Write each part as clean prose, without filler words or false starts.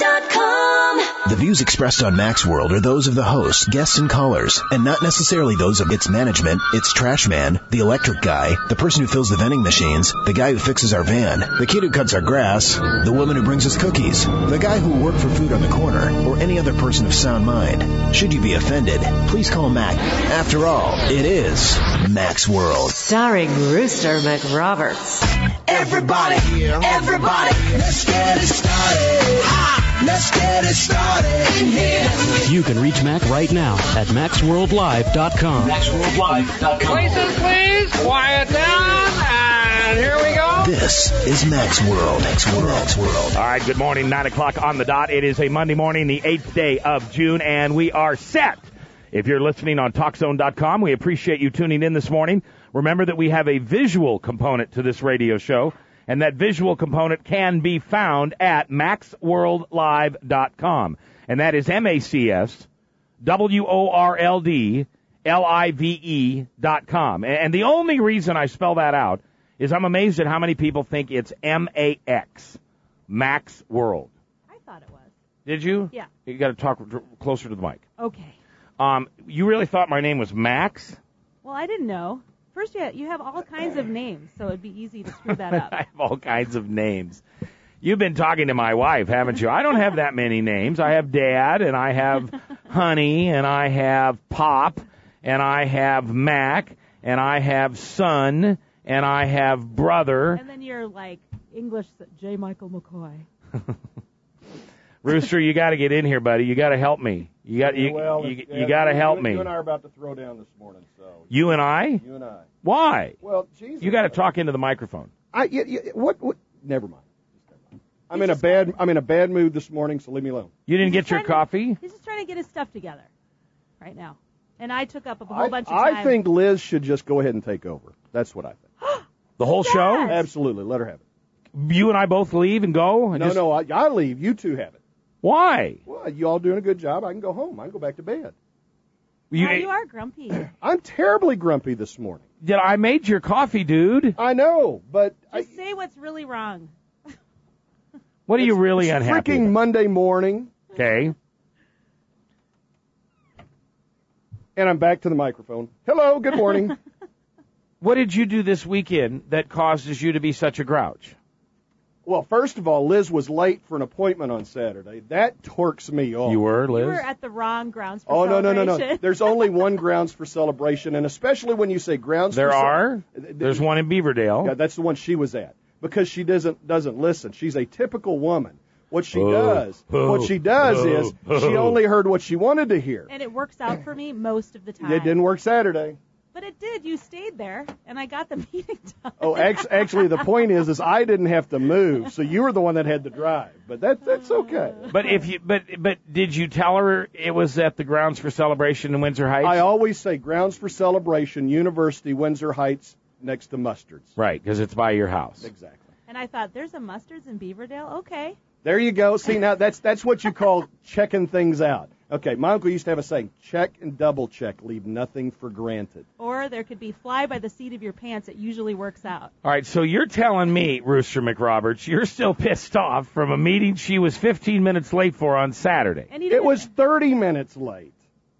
TalkZone.com. The views expressed on Max World are those of the host, guests, and callers, and not necessarily those of its management, its trash man, the electric guy, the person who fills the vending machines, the guy who fixes our van, the kid who cuts our grass, the woman who brings us cookies, the guy who worked for food on the corner, or any other person of sound mind. Should you be offended, please call Mac. After all, it is Max World. Starring Rooster McRoberts. Everybody, let's get it started. Let's get it started in here. You can reach Mac right now at MaxWorldLive.com. MaxWorldLive.com. Places, please. Quiet down. And here we go. This is Max World. Max World. All right, good morning. 9 o'clock on the dot. It is a Monday morning, the 8th day of June, and we are set. If you're listening on TalkZone.com, we appreciate you tuning in this morning. Remember that we have a visual component to this radio show, and that visual component can be found at MaxWorldLive.com. And that is MaxWorldLive.com. And the only reason I spell that out is I'm amazed at how many people think it's MAX, Max World. I thought it was. Did you? Yeah. You got to talk closer to the mic. Okay. You really thought my name was Max? Well, I didn't know. First, you have all kinds of names, so it'd be easy to screw that up. I have all kinds of names. You've been talking to my wife, haven't you? I don't have that many names. I have Dad, and I have Honey, and I have Pop, and I have Mac, and I have Son, and I have Brother. And then you're like English J. Michael McCoy. Rooster, you got to get in here, buddy. You got to help me. You got to help me. You and I are about to throw down this morning, so. You and I? You and I. Why? Well, Jesus. You got to talk into the microphone. What? Never mind. I'm in a bad mood this morning, so leave me alone. You didn't get your coffee? He's just trying to get his stuff together right now. And I took up a whole bunch of time. I think Liz should just go ahead and take over. That's what I think. The whole show? Absolutely. Let her have it. You and I both leave and go? No, I leave. You two have it. Why? Well, you all doing a good job. I can go home. I can go back to bed. You are grumpy. I'm terribly grumpy this morning. I made your coffee, dude. I know, but... Just say what's really wrong. What are you really unhappy freaking with? Monday morning. Okay. And I'm back to the microphone. Hello, good morning. What did you do this weekend that causes you to be such a grouch? Well, first of all, Liz was late for an appointment on Saturday. That torques me off. You were, Liz? You were at the wrong grounds for celebration. No. There's only one grounds for celebration, and especially when you say grounds for celebration. There's one in Beaverdale. Yeah, that's the one she was at. Because she doesn't listen. She's a typical woman. What she does is she only heard what she wanted to hear. And it works out for me most of the time. It didn't work Saturday. But it did. You stayed there, and I got the meeting done. Oh, actually, the point is I didn't have to move, so you were the one that had to drive. But that's okay. But but did you tell her it was at the Grounds for Celebration in Windsor Heights? I always say Grounds for Celebration, University, Windsor Heights, next to Mustard's. Right, because it's by your house. Exactly. And I thought, there's a Mustard's in Beaverdale? Okay. There you go. See, now that's what you call checking things out. Okay, my uncle used to have a saying, check and double check, leave nothing for granted. Or there could be fly by the seat of your pants. It usually works out. All right, so you're telling me, Rooster McRoberts, you're still pissed off from a meeting she was 15 minutes late for on Saturday. And it was 30 minutes late.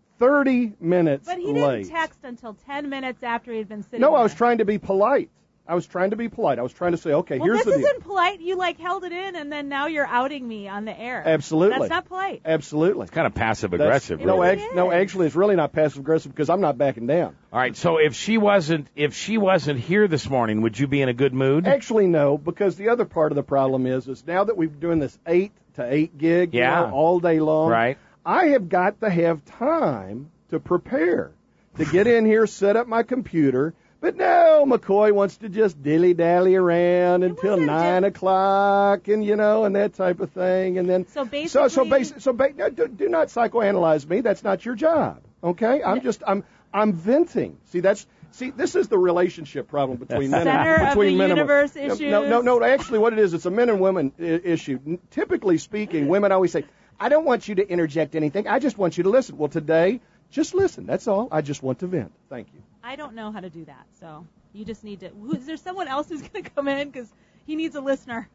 30 minutes late. But he didn't text until 10 minutes after he had been sitting No, there. I was trying to be polite. I was trying to say, okay, here's the deal. This isn't polite. You, held it in, and then now you're outing me on the air. Absolutely. That's not polite. Absolutely. It's kind of passive-aggressive. No, actually, it's really not passive-aggressive because I'm not backing down. All right, so if she wasn't here this morning, would you be in a good mood? Actually, no, because the other part of the problem is now that we're doing this 8 to 8 gig all day long, right. I have got to have time to prepare, to get in here, set up my computer. But no, McCoy wants to just dilly-dally around until 9 o'clock and, and that type of thing. And then So basically... do not psychoanalyze me. That's not your job, okay? I'm venting. See, this is the relationship problem between men and women. Center of the universe issues. No, actually what it is, it's a men and women issue. Typically speaking, women always say, I don't want you to interject anything. I just want you to listen. Well, today, just listen. That's all. I just want to vent. Thank you. I don't know how to do that, so you just need to... Is there someone else who's going to come in? Because he needs a listener.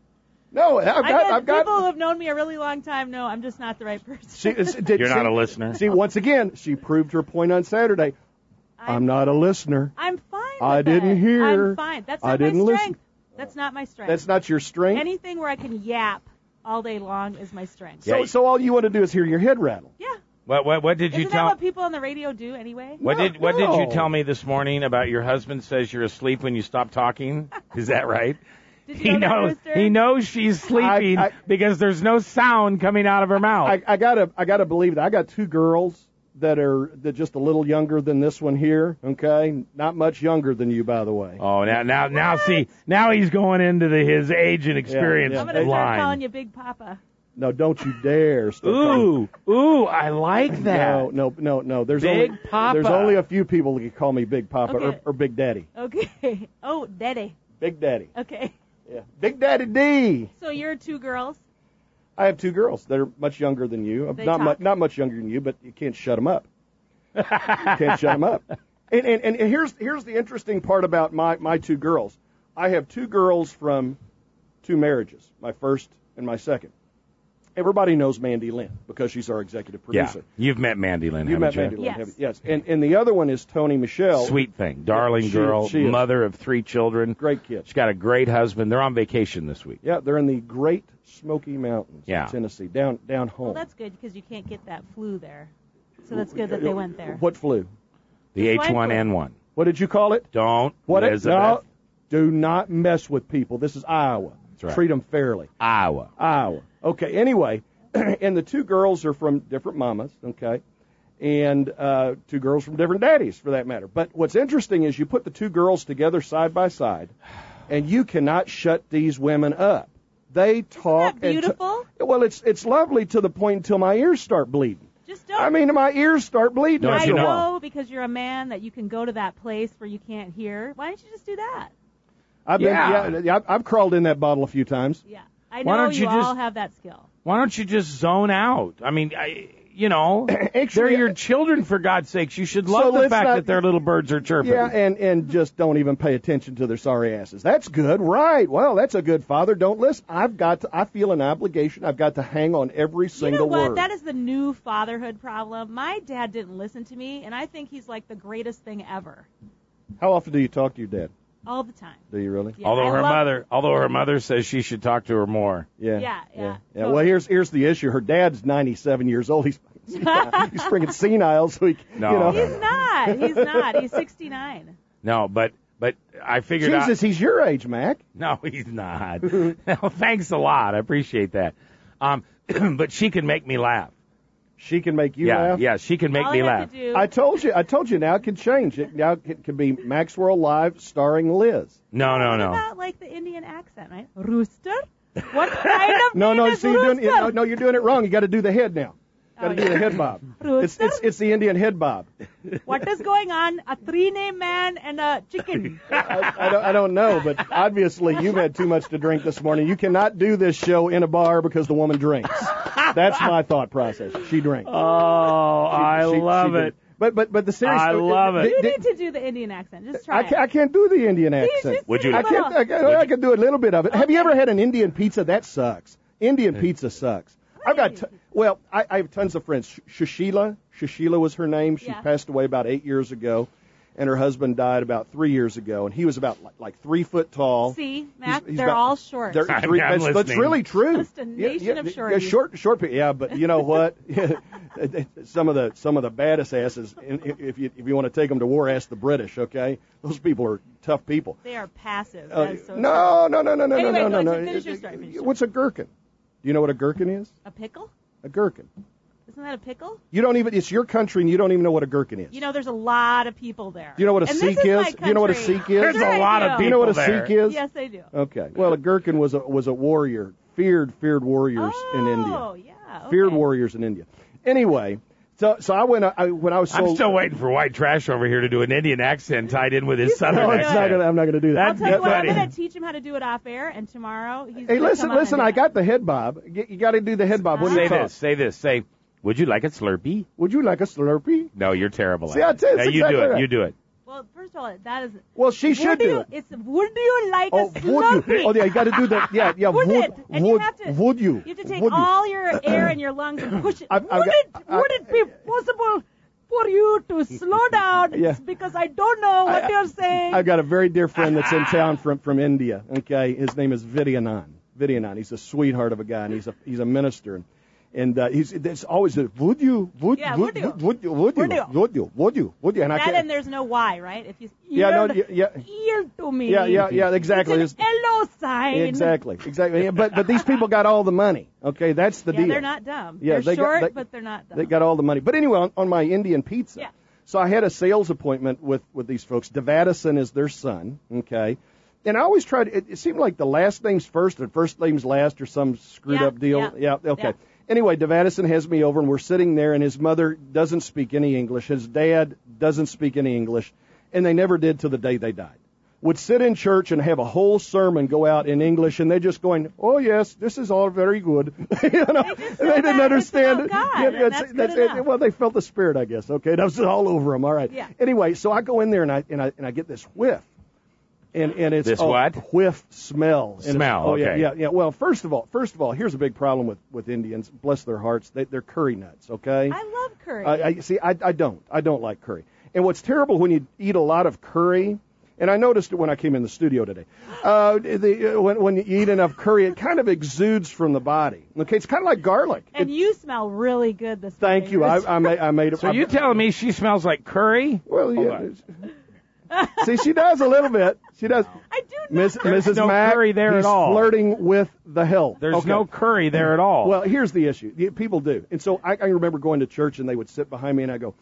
No, I've got. People who have known me a really long time know I'm just not the right person. You're not a listener. See, once again, she proved her point on Saturday. I'm not a listener. I'm fine with I didn't hear. I'm fine. That's not I didn't my listen. strength. That's not my strength. That's not your strength? Anything where I can yap all day long is my strength. So all you want to do is hear your head rattle. Yeah. What did you Isn't tell? that what people on the radio do anyway? What did you tell me this morning about your husband says you're asleep when you stop talking? Is that right? Did you know that, Rooster? He knows she's sleeping because there's no sound coming out of her mouth. I gotta believe that. I got two girls that are just a little younger than this one here. Okay, not much younger than you, by the way. Oh, now see, now he's going into his age and experience I'm gonna start line. calling you Big Papa. No, don't you dare. Ooh, I like that. No. There's Big only, Papa. There's only a few people that can call me Big Papa Okay. or Big Daddy. Okay. Oh, Daddy. Big Daddy. Okay. Yeah. Big Daddy D. So you're two girls? I have two girls that are much younger than you. They Not talk? not much younger than you, but you can't shut them up. Can't shut them up. And here's the interesting part about my two girls. I have two girls from two marriages, my first and my second. Everybody knows Mandy Lynn because she's our executive producer. Yeah, you've met Mandy Lynn, You haven't met you? Mandy Lynn, Yes. haven't you? Yes. And the other one is Toni Michelle. Sweet thing, darling girl, she is. mother of 3 children. Great kid. She's got a great husband. They're on vacation this week. Yeah, they're in the Great Smoky Mountains, Yeah. Tennessee, down home. Well, that's good because you can't get that flu there. So that's good that they went there. What flu? The Swine flu. H1N1. What did you call it? Don't, What? Elizabeth. No, do not mess with people. This is Iowa. That's right. Treat them fairly. Iowa. Okay, anyway, and the two girls are from different mamas, okay, and two girls from different daddies, for that matter. But what's interesting is you put the two girls together side by side, and you cannot shut these women up. They talk. Isn't that beautiful? Well, it's lovely to the point until my ears start bleeding. Just don't. I mean, my ears start bleeding. Don't I after you a know? while. know because you're a man that you can go to that place where you can't hear. Why don't you just do that? I've crawled in that bottle a few times. Yeah. I Why know don't you all just- have that skill. Why don't you just zone out? I mean, they're Actually, your children, for God's sakes. You should So love the let's fact not- that their little birds are chirping. Yeah, and just don't even pay attention to their sorry asses. That's good, right? Well, that's a good father. Don't listen. I feel an obligation. I've got to hang on every You single know what? word. That is the new fatherhood problem. My dad didn't listen to me, and I think he's like the greatest thing ever. How often do you talk to your dad? All the time. Do you really? Yeah, although I her mother says she should talk to her more. Yeah. Well, here's the issue. Her dad's 97 years old. He's freaking senile, so he. No. You know. He's not. He's not. He's 69. No, but I figured out. Jesus, he's your age, Mac. No, he's not. No, thanks a lot. I appreciate that. But she can make me laugh. She can make you laugh. Yeah, she can make All me I have laugh. to do. I told you. Now it can change. It now it can be Maxwell Live starring Liz. No. What about like the Indian accent, right? Rooster? What kind of No, name is see, you're doing rooster? no, you're doing it wrong. You got to do the head now. Got to do the head bob. Rooster? It's the Indian head bob. What is going on? A 3-name man and a chicken. I don't know, but obviously you've had too much to drink this morning. You cannot do this show in a bar because the woman drinks. That's my thought process. She drinks. Oh, I love did. it. But the serious. I love it. You need to do the Indian accent. Just try it. I can't do the Indian accent. just Would do you- a I little. I can do a little bit of it. Have you ever had an Indian pizza? That sucks. Indian pizza sucks. I've got I have tons of friends. Shashila was her name. She Yeah. passed away about 8 years ago, and her husband died about 3 years ago. And he was about like 3 foot tall. See, Mac, He's they're about- all short. They're I'm that's listening. really true. Just a nation of shorties. Short people. Yeah, but you know what? some of the baddest asses. If you want to take them to war, ask the British. Okay, those people are tough people. They are passive. That is so true. No. Anyway, no. finish your story, finish your What's a gherkin? Do you know what a gherkin is? A pickle? A gherkin. Isn't that a pickle? You don't even. It's your country, and you don't even know what a gherkin is. You know, there's a lot of people there. Do you know what a And Sikh this is? my Do you know what a country. Sikh is? There's Sure a lot I of do. Do you know what a there. Sikh is? Yes, I do. Okay. Well, a gherkin was a warrior, feared warriors in India. Oh, yeah. Okay. Feared warriors in India. Anyway, so I when I was so I'm still waiting for White Trash over here to do an Indian accent tied in with his He's southern No, gonna it's do accent. not gonna. I'm not gonna do that. I'll tell you what, I'm funny. going to teach him how to do it off air, and tomorrow he's Hey, gonna come on listen. and I do got the head bob. You got to do the head bob when you Say talk. this. Say, would you like a Slurpee? Would you like a Slurpee? No, you're terrible See, at I it. tell you, Now, it's you do exactly it. right. You do it. Well, first of all, that is. Well, she should do it. It's would you like a Would Slurpee? you? Oh, yeah, you got to do that. Yeah, Would it? And you have to. Would you? You have to take Would you? all your air in your lungs and push it. Would it be possible for you to slow down? Yeah. It's because I don't know what you're saying. I've got a very dear friend that's in town from India. Okay, his name is Vidyanand. He's a sweetheart of a guy, and he's a minister. And it's always would you? And I can't. And there's no why, right? If you yield to me. Yeah, exactly. It's an LO sign. Exactly. Yeah, but these people got all the money. Okay, that's the deal. They're not dumb. Yeah, they're short, but they're not dumb. They got all the money. But anyway, on my Indian pizza. Yeah. So I had a sales appointment with these folks. Devadasan is their son. Okay. And I always tried. It seemed like the last name's first and first name's last, or some screwed up deal. Yeah. Okay. Yeah. Anyway, Devadasan has me over, and we're sitting there, and his mother doesn't speak any English. His dad doesn't speak any English, and they never did till the day they died. Would sit in church and have a whole sermon go out in English, and they're just going, "Oh yes, this is all very good." They didn't understand it. That's good enough. Well, they felt the spirit, I guess. Okay, that was all over them. All right. Yeah. Anyway, so I go in there and I get this whiff. And it's this what? Whiff smell. Smell. Okay. Yeah. Well, first of all, here's a big problem with Indians. Bless their hearts, they're curry nuts. Okay. I love curry. I don't like curry. And what's terrible when you eat a lot of curry, and I noticed it when I came in the studio today. When you eat enough curry, it kind of exudes from the body. Okay, it's kind of like garlic. And you smell really good this morning. Thank you. I made it. So you telling me she smells like curry? Well, yeah. See, she does a little bit. She does. I do not. There's Mrs. no Mack, curry there he's at all. Flirting with the help. There's no curry there at all. Well, here's the issue. People do. And so I remember going to church, and they would sit behind me, and I go,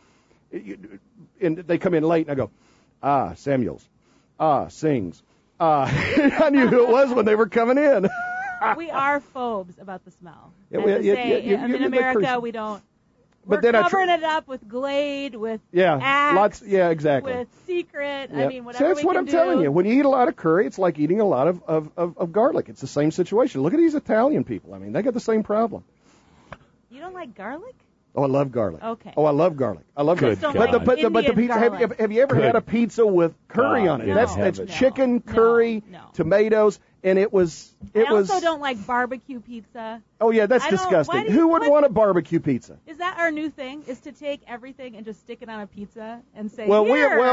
and they come in late, and I go, Samuels, sings. I knew who it was when they were coming in. We are phobes about the smell. In America, we don't. But We're then covering it up with Glade, with Axe, exactly. With Secret. Yeah. I mean, whatever that's what I'm telling you. When you eat a lot of curry, it's like eating a lot of garlic. It's the same situation. Look at these Italian people. I mean, they got the same problem. You don't like garlic? Oh, I love garlic. Okay. Oh, I love garlic. I love Good garlic. God. But the pizza. Have you ever had a pizza with curry on it? No. That's chicken, curry, tomatoes, and it was. I also don't like barbecue pizza. Oh yeah, that's disgusting. Who would want a barbecue pizza? Is that our new thing? Is to take everything and just stick it on a pizza and say, now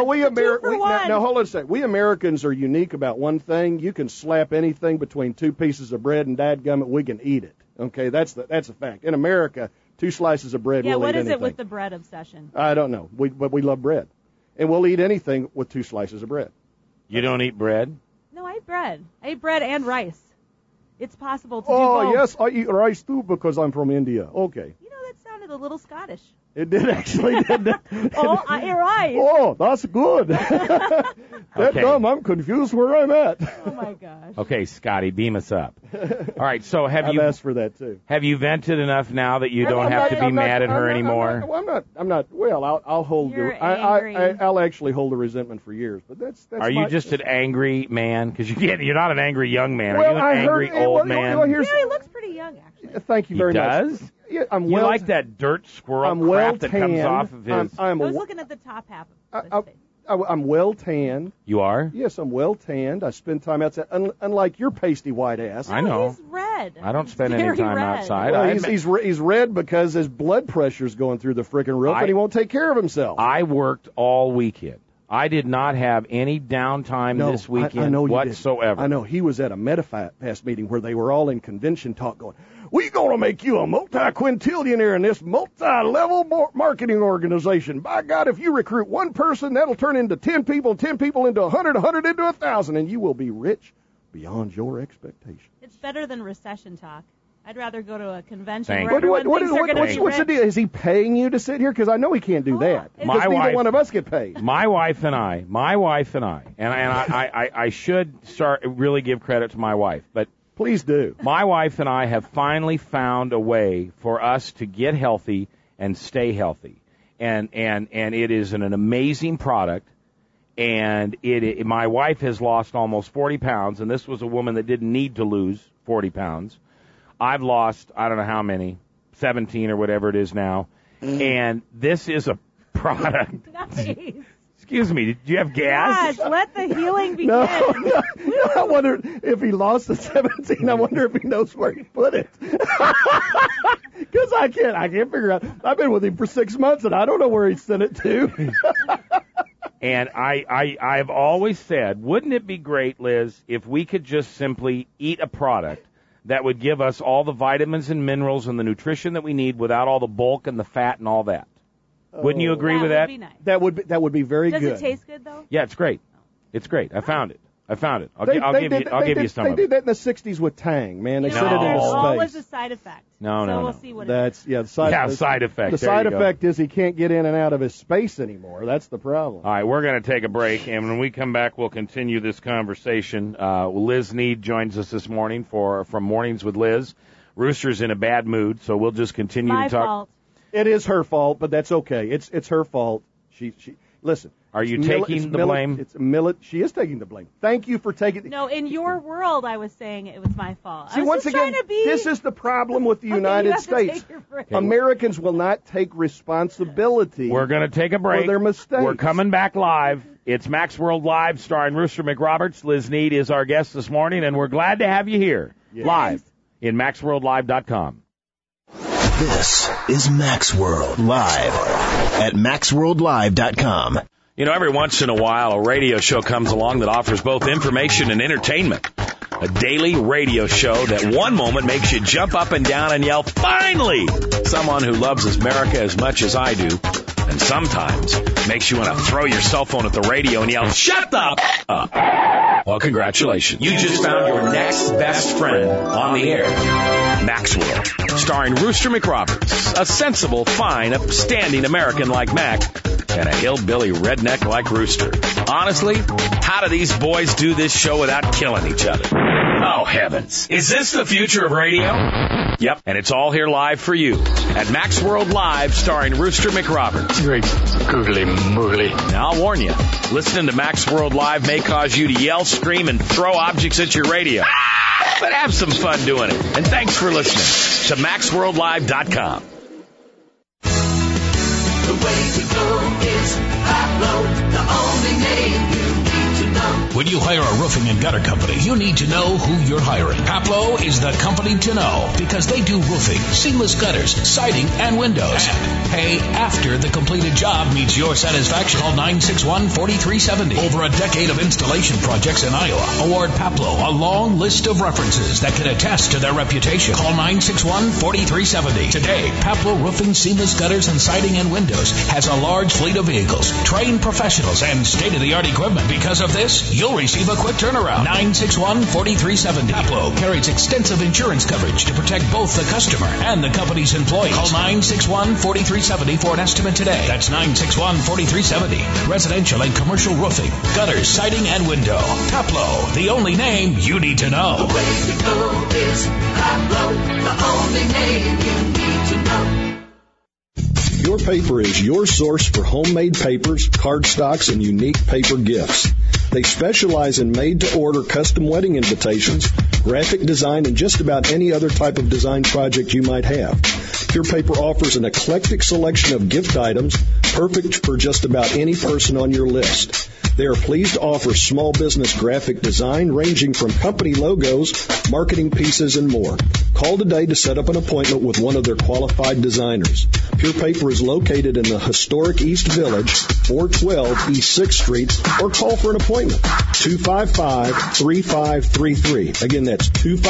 hold on a second. We Americans are unique about one thing. You can slap anything between two pieces of bread and dadgummit, we can eat it. Okay, that's a fact. In America, 2 slices of bread, we'll eat anything. Yeah, what is it with the bread obsession? I don't know. But we love bread. And we'll eat anything with 2 slices of bread. You don't eat bread? No, I eat bread. I eat bread and rice. It's possible to do both. Oh, yes, I eat rice too because I'm from India. Okay. You know, that sounded a little Scottish. It did actually, didn't it? I eat rice. Oh, that's good. Dumb, I'm confused where I'm at. Oh, my gosh. Okay, Scotty, beam us up. All right, so I've asked for that, too. Have you vented enough now that you don't have to be mad at her anymore? I'm not. Well, I'll hold. I'll actually hold the resentment for years. But that's. Are you just an angry man? Because you're not an angry young man. Are you an angry old man? He looks pretty young, actually. Thank you very much. He does? Yeah, you like that dirt squirrel crap that comes off of his... I was looking at the top half of his face. I'm well tanned. You are? Yes, I'm well tanned. I spend time outside, unlike your pasty white ass. I know. He's red. I don't spend any time outside. Well, he's red because his blood pressure's going through the frickin' roof, and he won't take care of himself. I worked all weekend. I did not have any downtime this weekend whatsoever. I know. He was at a MetaFast meeting where they were all in convention talk going, we're going to make you a multi-quintillionaire in this multi-level marketing organization. By God, if you recruit one person, that'll turn into 10 people, 10 people into 100, 100 into 1,000, and you will be rich beyond your expectations. It's better than recession talk. I'd rather go to a convention what's the deal? Is he paying you to sit here? Because I know he can't do that. Because neither one of us get paid. My wife and I, and I should really give credit to my wife, but please do. My wife and I have finally found a way for us to get healthy and stay healthy, and it is an amazing product. And my wife has lost almost 40 pounds, and this was a woman that didn't need to lose 40 pounds. I've lost, I don't know how many, 17 or whatever it is now. And this is a product. Nice. Excuse me, did you have gas? Gosh, let the healing begin. No, I wonder if he lost the 17. I wonder if he knows where he put it. Because I can't figure out. I've been with him for 6 months, and I don't know where he sent it to. And I've always said, wouldn't it be great, Liz, if we could just simply eat a product that would give us all the vitamins and minerals and the nutrition that we need without all the bulk and the fat and all that? Wouldn't you agree with that? That would be nice. That would be very good. Does it taste good, though? Yeah, it's great. It's great. I found it. I'll give you some They of it. did that in the 60s with Tang, man. They You know, set it in there's space. always a side effect. No. We'll see what it is. That's Side effect. The There side you go. effect is he can't get in and out of his space anymore. That's the problem. All right, we're going to take a break, and when we come back, we'll continue this conversation. Liz Need joins us this morning from Mornings with Liz. Rooster's in a bad mood, so we'll just continue My to talk. fault. It is her fault, but that's okay. It's her fault. She listen. Are you taking the blame? She is taking the blame. Thank you for taking. No, in your world, I was saying it was my fault. See, I was once just again, trying to be... this is the problem with the Okay, United you have to States. take your break. Americans will not take responsibility. We're going to take a break. For their mistakes. We're coming back live. It's Max World Live, starring Rooster McRoberts. Liz Need is our guest this morning, and we're glad to have you here live in MaxWorldLive.com. This is Max World Live at MaxWorldLive.com. You know, every once in a while, a radio show comes along that offers both information and entertainment. A daily radio show that one moment makes you jump up and down and yell, "Finally!" Someone who loves America as much as I do, and sometimes makes you want to throw your cell phone at the radio and yell, "Shut the f*** up!" Well, congratulations. You just found your next best friend on the air. Maxwell, starring Rooster McRoberts, a sensible, fine, upstanding American like Mac, and a hillbilly redneck like Rooster. Honestly, how do these boys do this show without killing each other? Oh, heavens. Is this the future of radio? Yep, and it's all here live for you at Max World Live, starring Rooster McRoberts. Great googly moogly. Now, I'll warn you, listening to Max World Live may cause you to yell, scream, and throw objects at your radio. But have some fun doing it. And thanks for listening to MaxWorldLive.com. The way to go is Pablo, the only name you need to know. When you hire a roofing and gutter company, you need to know who you're hiring. Paplo is the company to know because they do roofing, seamless gutters, siding, and windows. And pay after the completed job meets your satisfaction. Call 961-4370. Over a decade of installation projects in Iowa. Award Paplo a long list of references that can attest to their reputation. Call 961-4370. Today, Paplo Roofing, seamless gutters, and siding and windows has a large fleet of vehicles, trained professionals, and state-of-the-art equipment. Because of this, you'll receive a quick turnaround. 961-4370. Paplo carries extensive insurance coverage to protect both the customer and the company's employees. Call 961-4370 for an estimate today. That's 961-4370. Residential and commercial roofing, gutters, siding, and window. Paplo, the only name you need to know. The way to go is Pablo, the only name you need to know. Your Paper is your source for homemade papers, cardstocks, and unique paper gifts. They specialize in made-to-order custom wedding invitations, graphic design, and just about any other type of design project you might have. Pure Paper offers an eclectic selection of gift items, perfect for just about any person on your list. They are pleased to offer small business graphic design ranging from company logos, marketing pieces, and more. Call today to set up an appointment with one of their qualified designers. Pure Paper is located in the historic East Village, 412 East 6th Street, or call for an appointment, 255-3533. Again, that's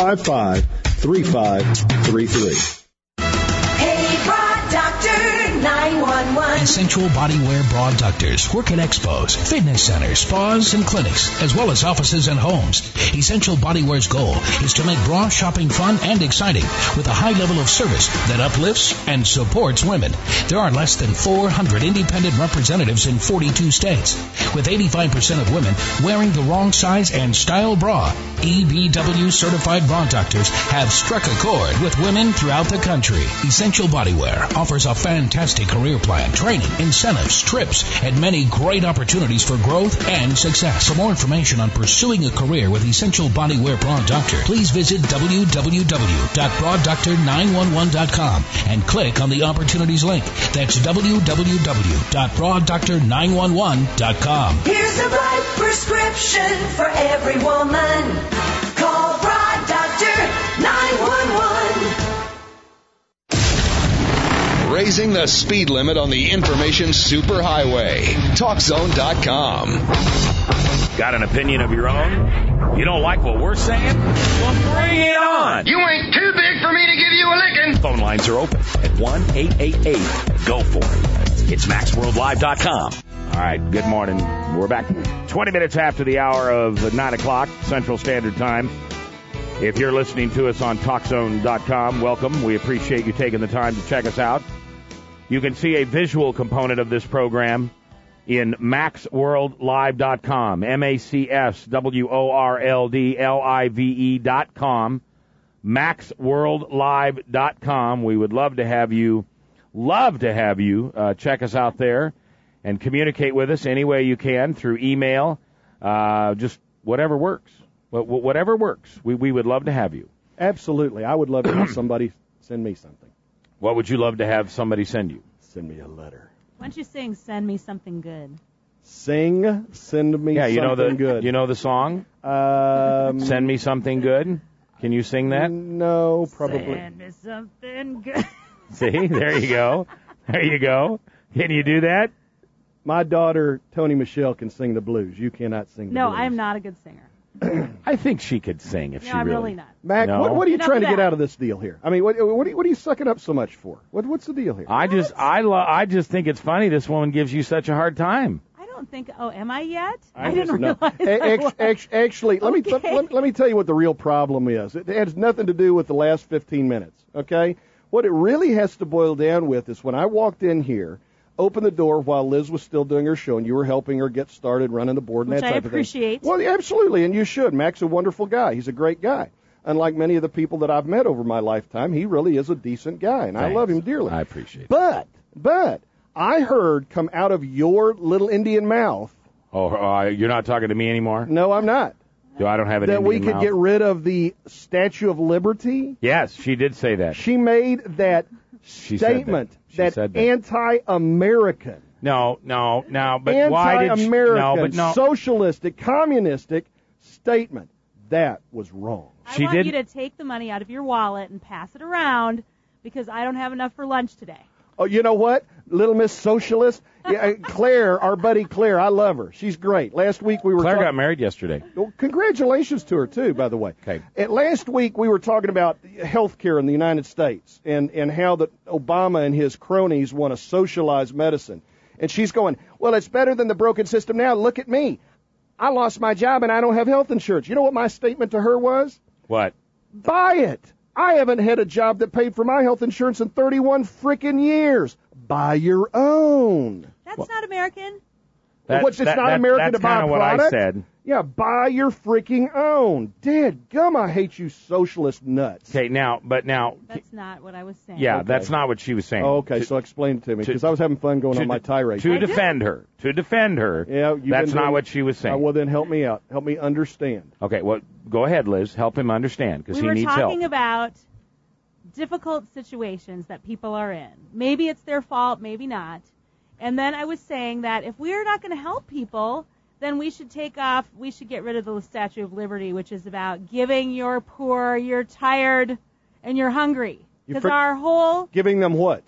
255-3533. Hey, Broad Doctor 911. Essential Bodywear Bra Doctors work at expos, fitness centers, spas, and clinics, as well as offices and homes. Essential Bodywear's goal is to make bra shopping fun and exciting with a high level of service that uplifts and supports women. There are less than 400 independent representatives in 42 states, with 85% of women wearing the wrong size and style bra. EBW certified bra doctors have struck a chord with women throughout the country. Essential Bodywear offers a fantastic career plan, training training, incentives, trips, and many great opportunities for growth and success. For more information on pursuing a career with Essential Bodywear Broad Doctor, please visit www.broaddoctor911.com and click on the opportunities link. That's www.broaddoctor911.com. Here's the right prescription for every woman. Call Broad Doctor 911. Raising the speed limit on the information superhighway. TalkZone.com. Got an opinion of your own? You don't like what we're saying? Well, bring it on. You ain't too big for me to give you a licking. Phone lines are open at 1-888-GO for it. It's MaxWorldLive.com. All right, good morning. We're back 20 minutes after the hour of 9 o'clock Central Standard Time. If you're listening to us on TalkZone.com, welcome. We appreciate you taking the time to check us out. You can see a visual component of this program in MaxWorldLive.com, MaxWorldLive.com, MaxWorldLive.com. We would love to have you check us out there and communicate with us any way you can through email, just whatever works. Whatever works. We would love to have you. Absolutely. I would love to have somebody send me something. What would you love to have somebody send you? Send me a letter. Why don't you sing "Send Me Something Good"? Send me something good. You know the song? Send me something good. Can you sing that? No, probably. Send me something good. See, there you go. There you go. Can you do that? My daughter, Tony Michelle, can sing the blues. You cannot sing the blues. No, I am not a good singer. I think she could sing if she I'm really. really not. Mac, No? what are you Enough trying to of get that. out of this deal here? I mean, what are you sucking up so much for? What's the deal here? I just think it's funny this woman gives you such a hard time. I don't think. Oh, am I yet? I didn't No. realize. I was. Actually, let Okay. me tell you what the real problem is. It has nothing to do with the last 15 minutes, okay? What it really has to boil down with is when I walked in here, opened the door while Liz was still doing her show, and you were helping her get started running the board and Which that I type of thing. appreciate. Well, yeah, absolutely, and you should. Mac's a wonderful guy. He's a great guy. Unlike many of the people that I've met over my lifetime, he really is a decent guy, and I Thanks. love him dearly. I appreciate it. But I heard come out of your little Indian mouth. Oh, you're not talking to me anymore? No, I'm not. I don't have an That Indian we could mouth? get rid of the Statue of Liberty. Yes, she did say that. She made that She said that. statement She that said that. anti-American, No, but why did she? anti-American, No. socialistic, communistic statement. That was wrong. I She want did- you to take the money out of your wallet and pass it around because I don't have enough for lunch today. Oh, you know what? Little Miss Socialist. Yeah, Claire, our buddy Claire, I love her. She's great. Last week we were Claire talking. got married yesterday. Well, congratulations to her, too, by the way. Okay. Last week, we were talking about health care in the United States and how that Obama and his cronies want to socialize medicine. And she's going, well, it's better than the broken system now. Look at me. I lost my job and I don't have health insurance. You know what my statement to her was? What? Buy it. I haven't had a job that paid for my health insurance in 31 frickin' years. Buy your own. That's not American. What's it's not American to buy a That's kind of what product? I said. Yeah, buy your freaking own. Dadgum, I hate you socialist nuts. Okay, now. That's not what I was saying. Yeah, Okay. that's not what she was saying. Oh, okay, so explain it to me, because I was having fun going on my tirade. To defend her. Yeah, That's not what she was saying. Well, then help me out. Help me understand. Okay, well, go ahead, Liz. Help him understand, because We he were needs help. talking about difficult situations that people are in. Maybe it's their fault, maybe not. And then I was saying that if we're not going to help people, then we should get rid of the Statue of Liberty, which is about giving you're poor, you're tired, and you're hungry. Because our whole... Giving them what?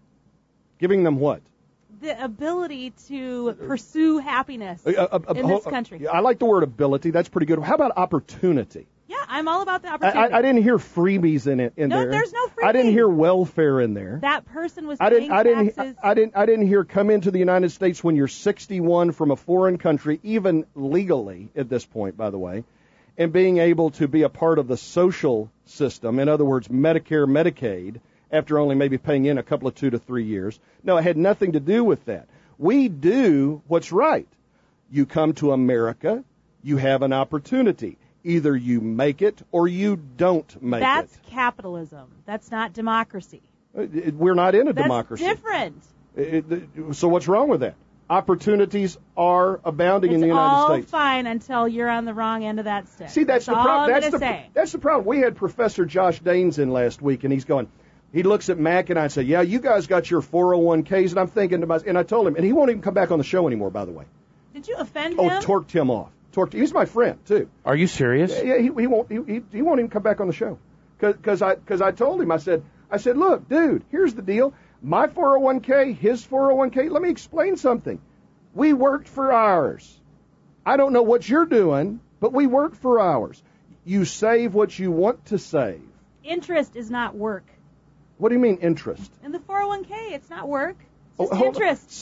Giving them what? The ability to pursue happiness in this country. I like the word ability. That's pretty good. How about opportunity? Yeah, I'm all about the opportunity. I didn't hear freebies in there. No, there's no freebies. I didn't hear welfare in there. That person was paying taxes. I didn't hear come into the United States when you're 61 from a foreign country, even legally at this point, by the way, and being able to be a part of the social system. In other words, Medicare, Medicaid, after only maybe paying in a couple of 2 to 3 years. No, it had nothing to do with that. We do what's right. You come to America, you have an opportunity. Either you make it or you don't make That's capitalism. That's not democracy. it. We're not in a democracy. That's different. So what's wrong with that? Opportunities are abounding in the United States. It's all fine until you're on the wrong end of that stick. See, that's the problem. Say. That's the problem. We had Professor Josh Daines in last week, and he looks at Mac and I say, yeah, you guys got your 401ks, and I'm thinking to myself, and I told him, and he won't even come back on the show anymore, by the way. Did you offend him? Oh, torqued him off. He's my friend too. Are you serious? Yeah, he won't even come back on the show because I told him, I said, look, dude, here's the deal. My 401k, his 401k. Let me explain something. We worked for ours. I don't know what you're doing, but we worked for ours. You save what you want to save. Interest is not work. What do you mean interest? In the 401k, it's not work. It's just interest.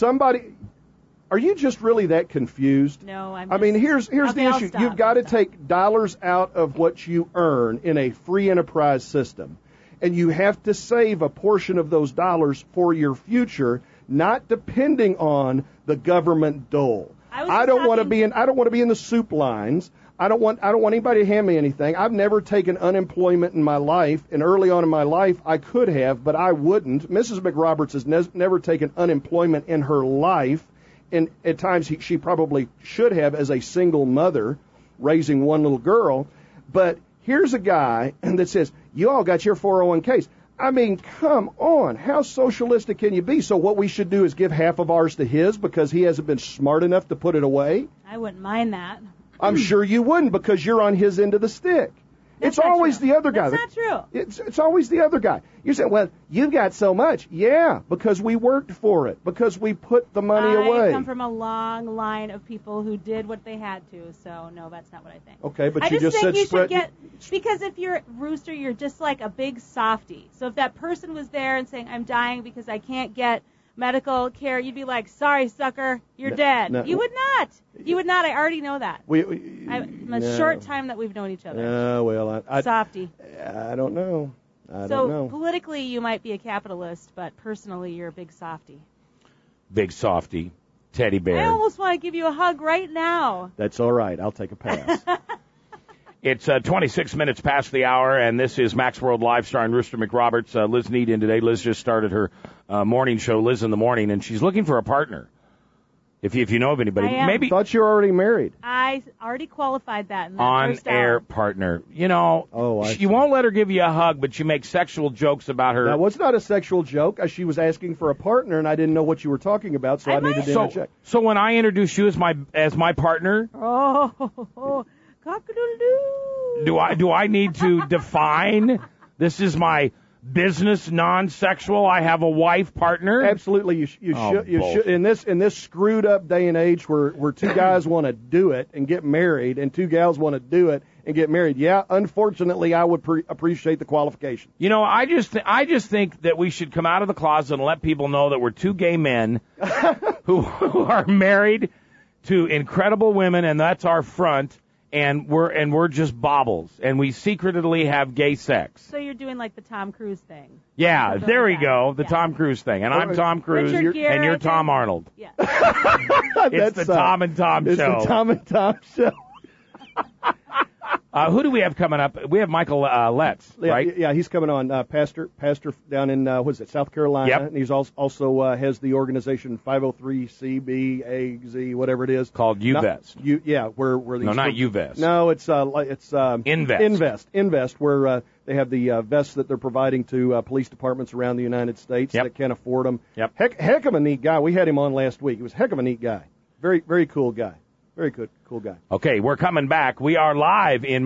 Are you just really that confused? No, I mean, here's the issue. You've got to take dollars out of what you earn in a free enterprise system, and you have to save a portion of those dollars for your future, not depending on the government dole. I don't want to be in the soup lines. I don't want anybody to hand me anything. I've never taken unemployment in my life, and early on in my life I could have, but I wouldn't. Mrs. McRoberts has never taken unemployment in her life. And at times she probably should have as a single mother raising one little girl. But here's a guy that says, you all got your 401ks. I mean, come on. How socialistic can you be? So what we should do is give half of ours to his because he hasn't been smart enough to put it away? I wouldn't mind that. I'm sure you wouldn't because you're on his end of the stick. It's always the other guy. That's not true. It's always the other guy. You say, well, you've got so much. Yeah, because we worked for it, because we put the money away. I come from a long line of people who did what they had to, so no, that's not what I think. Okay, but you just said spread. Because if you're Rooster, you're just like a big softie. So if that person was there and saying, I'm dying because I can't get medical care, you'd be like, sorry, sucker, you're dead. No. You would not. You would not. I already know that. Short time that we've known each other. Softy. I don't know. I don't know. Politically, you might be a capitalist, but personally, you're a big softy. Big softy. Teddy bear. I almost want to give you a hug right now. That's all right. I'll take a pass. It's 26 minutes past the hour, and this is Max World Live starring Rooster McRoberts. Liz Need in today. Liz just started her morning show, Liz in the Morning, and she's looking for a partner. If you know of anybody, maybe. I thought you were already married. I already qualified that in that on-air partner. You know, you won't let her give you a hug, but you make sexual jokes about her. That was not a sexual joke. She was asking for a partner, and I didn't know what you were talking about, so I needed to interject. So when I introduce you as my partner, cock-a-doodle-doo. Do I need to define this is my business non-sexual? I have a wife partner. Absolutely, you should. In this screwed up day and age where two guys want to do it and get married, and two gals want to do it and get married. Yeah, unfortunately, I would appreciate the qualification. You know, I just think that we should come out of the closet and let people know that we're two gay men who are married to incredible women, and that's our front. And we're just baubles, and we secretly have gay sex. So you're doing like the Tom Cruise thing. Yeah, there we go, the Tom Cruise thing. And I'm Tom Cruise, and you're Tom Arnold. Yeah. It's the Tom and Tom show. It's the Tom and Tom show. Who do we have coming up? We have Michael Letts, right? Yeah, he's coming on. Pastor down in South Carolina. Yep. And he's also has the organization 503CBAZ, whatever it is, called UVest. Where these not UVest. No, it's Invest. Invest, where they have the vests that they're providing to police departments around the United States that can't afford them. Yep. Heck of a neat guy. We had him on last week. He was a heck of a neat guy. Very, very cool guy. Very good, cool guy. Okay, we're coming back. We are live in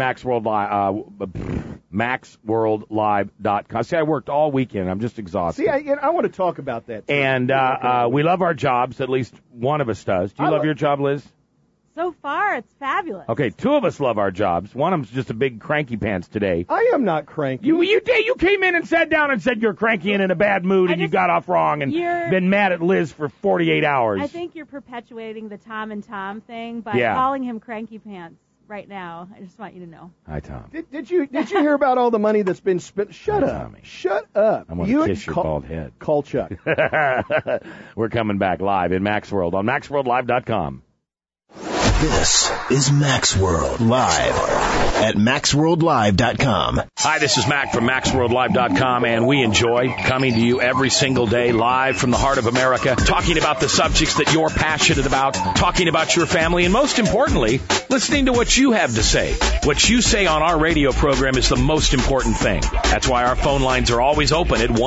MaxWorldLive.com. See, I worked all weekend. I'm just exhausted. See, I want to talk about that too. And we love our jobs. At least one of us does. Do you love your job, Liz? So far, it's fabulous. Okay, two of us love our jobs. One of them's just a big cranky pants today. I am not cranky. You came in and sat down and said you're cranky and in a bad mood and you got off wrong and been mad at Liz for 48 hours. I think you're perpetuating the Tom and Tom thing by calling him cranky pants right now. I just want you to know. Hi, Tom. Did you hear about all the money that's been spent? Shut up. Tommy. Shut up. I'm going to kiss your bald head. Call Chuck. We're coming back live in Max World on MaxWorldLive.com. This is Max World Live at MaxWorldLive.com. Hi, this is Mac from MaxWorldLive.com, and we enjoy coming to you every single day live from the heart of America, talking about the subjects that you're passionate about, talking about your family, and most importantly, listening to what you have to say. What you say on our radio program is the most important thing. That's why our phone lines are always open at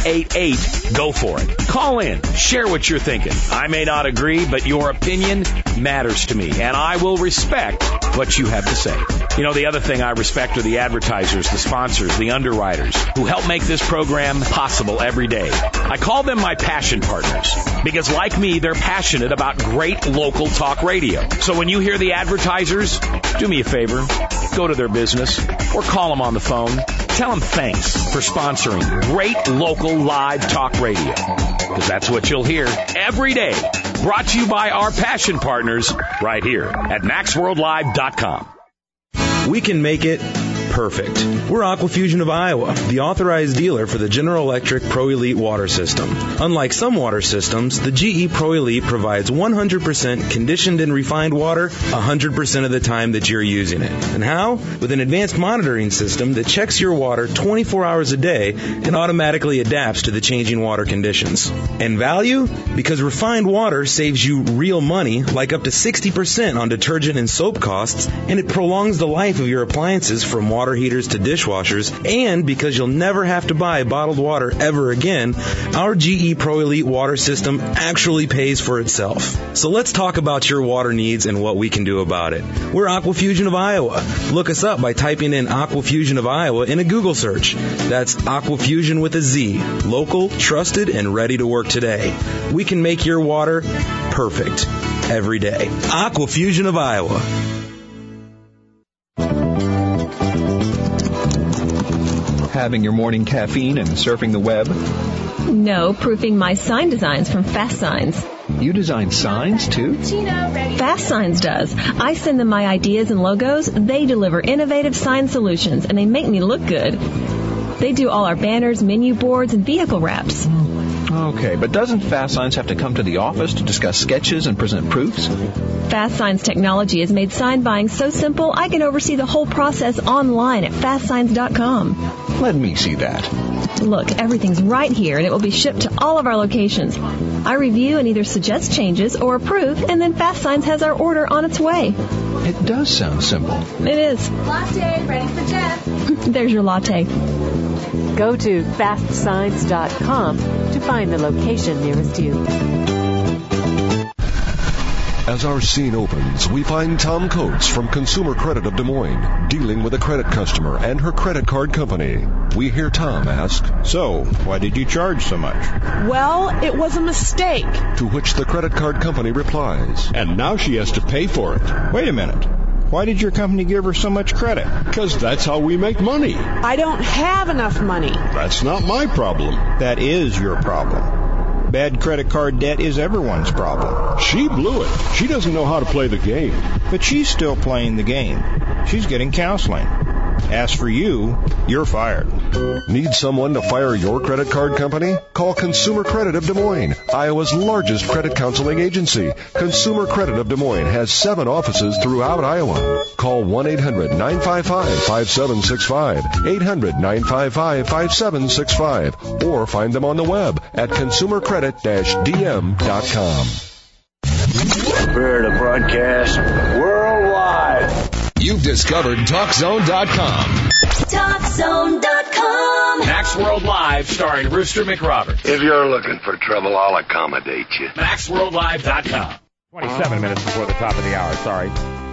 1-888-GO for it. Call in. Share what you're thinking. I may not agree, but your opinion matters to me, and I will respect what you have to say. You know, the other thing I respect are the advertisers, the sponsors, the underwriters who help make this program possible every day. I call them my passion partners because, like me, they're passionate about great local talk radio. So when you hear the advertisers, do me a favor, go to their business or call them on the phone. Tell them thanks for sponsoring great local live talk radio, because that's what you'll hear every day. Brought to you by our passion partners right here at MaxWorldLive.com. We can make it perfect. We're Aquafusion of Iowa, the authorized dealer for the General Electric Pro Elite water system. Unlike some water systems, the GE Pro Elite provides 100% conditioned and refined water 100% of the time that you're using it. And how? With an advanced monitoring system that checks your water 24 hours a day and automatically adapts to the changing water conditions. And value? Because refined water saves you real money, like up to 60% on detergent and soap costs, and it prolongs the life of your appliances from water heaters to dishwashers, and because you'll never have to buy bottled water ever again, our GE Pro Elite water system actually pays for itself. So let's talk about your water needs and what we can do about it. We're Aquafusion of Iowa. Look us up by typing in Aquafusion of Iowa in a Google search. That's Aquafusion with a Z. Local, trusted, and ready to work today. We can make your water perfect every day. Aquafusion of Iowa. Having your morning caffeine and surfing the web? No, proofing my sign designs from Fast Signs. You design signs, too? Fast Signs does. I send them my ideas and logos. They deliver innovative sign solutions, and they make me look good. They do all our banners, menu boards, and vehicle wraps. Okay, but doesn't Fast Signs have to come to the office to discuss sketches and present proofs? Fast Signs technology has made sign buying so simple, I can oversee the whole process online at FastSigns.com. Let me see that. Look, everything's right here, and it will be shipped to all of our locations. I review and either suggest changes or approve, and then Fast Signs has our order on its way. It does sound simple. It is. Latte, ready for Jeff. There's your latte. Go to FastSigns.com to find the location nearest you. As our scene opens, we find Tom Coates from Consumer Credit of Des Moines dealing with a credit customer and her credit card company. We hear Tom ask, "So, why did you charge so much?" "Well, it was a mistake." To which the credit card company replies, "And now she has to pay for it." "Wait a minute. Why did your company give her so much credit?" "Because that's how we make money." "I don't have enough money." "That's not my problem." "That is your problem. Bad credit card debt is everyone's problem." "She blew it. She doesn't know how to play the game." "But she's still playing the game. She's getting counseling. As for you, you're fired." Need someone to fire your credit card company? Call Consumer Credit of Des Moines, Iowa's largest credit counseling agency. Consumer Credit of Des Moines has 7 offices throughout Iowa. Call 1-800-955-5765, 800-955-5765, or find them on the web at consumercredit-dm.com. Prepare to broadcast worldwide. You've discovered TalkZone.com. TalkZone.com. Max World Live, starring Rooster McRoberts. If you're looking for trouble, I'll accommodate you. MaxWorldLive.com. 27 minutes before the top of the hour, sorry.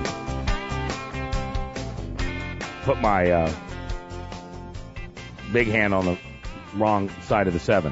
Put my big hand on the wrong side of the 7.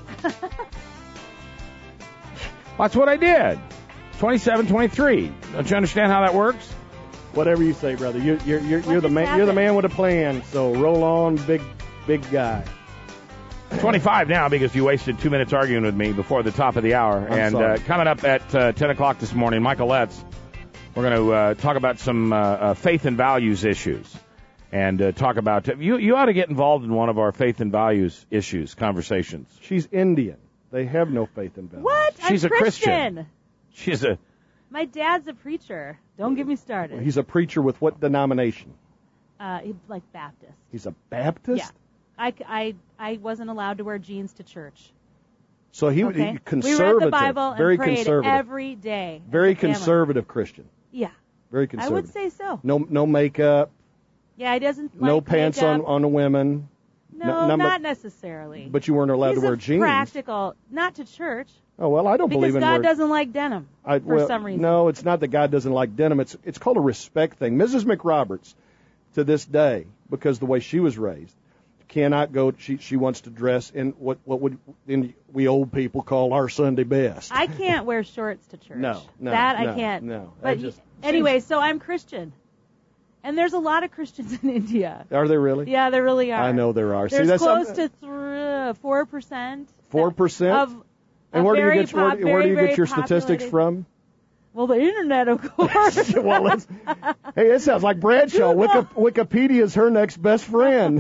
That's what I did. 27-23. Don't you understand how that works? Whatever you say, brother. You're the man. You're the man with a plan. So roll on, big guy. 25 now because you wasted 2 minutes arguing with me before the top of the hour. Coming up at 10 o'clock this morning, Michael Letts, we're going to talk about some faith and values issues. And talk about you ought to get involved in one of our faith and values issues conversations. She's Indian. They have no faith and values. What? She's I'm a Christian. My dad's a preacher. Don't get me started. He's a preacher with what denomination? He's like Baptist. He's a Baptist? Yeah. I wasn't allowed to wear jeans to church. So he Okay? conservative. We read the Bible and very prayed conservative. every day. Very as a family. conservative Christian. Yeah. Very I conservative. would say so. No makeup. Yeah, he doesn't No like pants makeup. on the women. No, not necessarily. But you weren't allowed He's to wear a jeans. practical, not to church. Oh well, I don't because believe in God doesn't like denim for some reason. No, it's not that God doesn't like denim. It's called a respect thing. Mrs. McRoberts, to this day, because the way she was raised, cannot go. She wants to dress in what we old people call our Sunday best. I can't wear shorts to church. No, I can't. No. But anyway, so I'm Christian, and there's a lot of Christians in India. Are there really? Yeah, there really are. I know there are. There's See, that's close to 4%. 4%. And where do you get your statistics from? Well, the internet, of course. Hey, it sounds like Bradshaw. Wikipedia's her next best friend.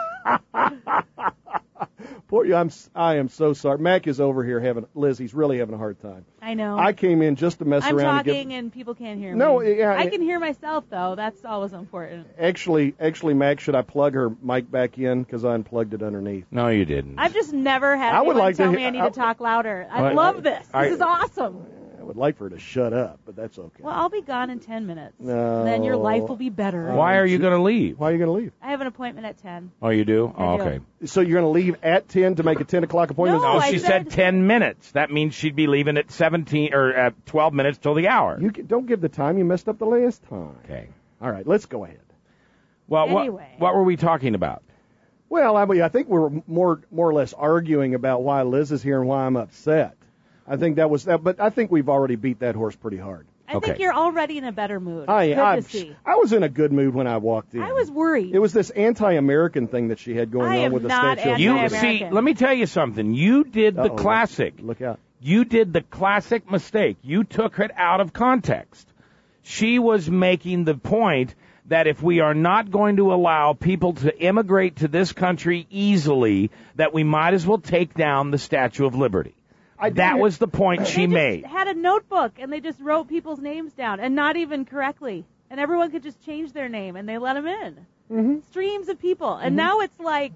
Poor you. I am so sorry. Mac is over here Liz, he's really having a hard time. I know. I came in just to mess I'm around. I'm talking and people can't hear me. No, yeah. I can hear myself, though. That's always important. Actually, Mac, should I plug her mic back in? Because I unplugged it underneath. No, you didn't. I've just never had anyone tell me I need to talk louder. I love this. This is awesome. I would like for her to shut up, but that's okay. Well, I'll be gone in 10 minutes. No. Then your life will be better. Why are you going to leave? Why are you going to leave? I have an appointment at 10. Oh, you do? I do. Okay. So you're going to leave at 10 to make a 10 o'clock appointment? No, she said 10 minutes. That means she'd be leaving at 12 minutes till the hour. You don't give the time. You messed up the last time. Okay. All right, let's go ahead. Well, anyway. what were we talking about? Well, I think we're more or less arguing about why Liz is here and why I'm upset. I think that was that, but I think we've already beat that horse pretty hard. I think you're already in a better mood. I Good to see. was in a good mood when I walked in. I was worried. It was this anti-American thing that she had going on with the Statue of Liberty. See, let me tell you something. You did the classic. Look out. You did the classic mistake. You took it out of context. She was making the point that if we are not going to allow people to immigrate to this country easily, that we might as well take down the Statue of Liberty. That was the point she made. They had a notebook, and they just wrote people's names down, and not even correctly. And everyone could just change their name, and they let them in. Mm-hmm. Streams of people. And now it's like,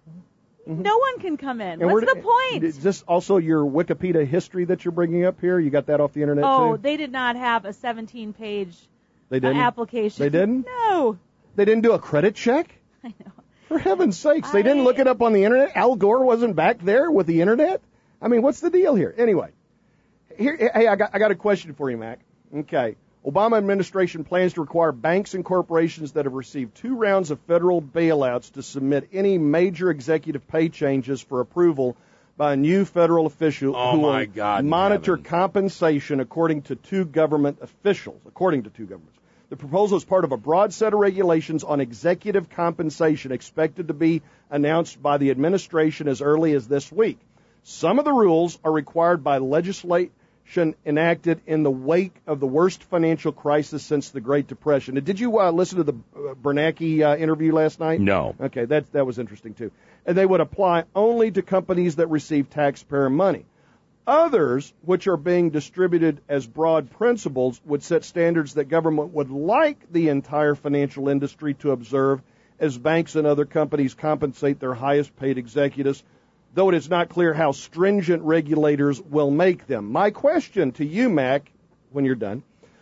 no one can come in. And What's the point? Is this also your Wikipedia history that you're bringing up here? You got that off the internet, too? Oh, they did not have a 17-page application. They didn't? No. They didn't do a credit check? I know. For heaven's sakes, they didn't look it up on the internet? Al Gore wasn't back there with the internet? I mean, what's the deal here? Anyway, hey, I got a question for you, Mac. Okay. Obama administration plans to require banks and corporations that have received 2 rounds of federal bailouts to submit any major executive pay changes for approval by a new federal official who will monitor compensation according to 2 government officials, The proposal is part of a broad set of regulations on executive compensation expected to be announced by the administration as early as this week. Some of the rules are required by legislation enacted in the wake of the worst financial crisis since the Great Depression. Did you listen to the Bernanke interview last night? No. Okay, that was interesting, too. And they would apply only to companies that receive taxpayer money. Others, which are being distributed as broad principles, would set standards that government would like the entire financial industry to observe as banks and other companies compensate their highest-paid executives, though it is not clear how stringent regulators will make them. My question to you, Mac, when you're done,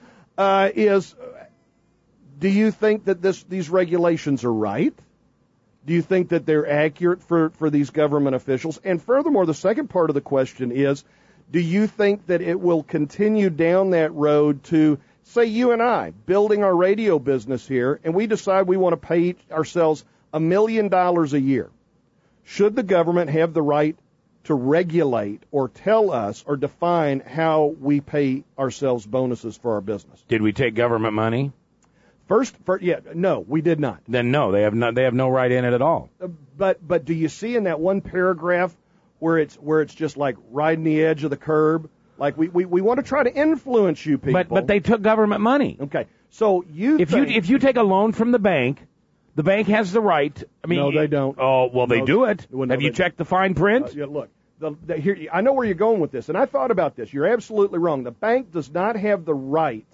is do you think that these regulations are right? Do you think that they're accurate for these government officials? And furthermore, the second part of the question is, do you think that it will continue down that road to, say, you and I, building our radio business here, and we decide we want to pay ourselves $1 million a year? Should the government have the right to regulate or tell us or define how we pay ourselves bonuses for our business? Did we take government money? No, we did not. Then no, they have no right in it at all. But do you see in that one paragraph where it's just like riding the edge of the curb? Like we want to try to influence you people. But they took government money. Okay, so if you take a loan from the bank has the right. I mean, no, they don't. Oh, well, they do it. Have you checked the fine print? Look, here I know where you're going with this, and I thought about this. You're absolutely wrong. The bank does not have the right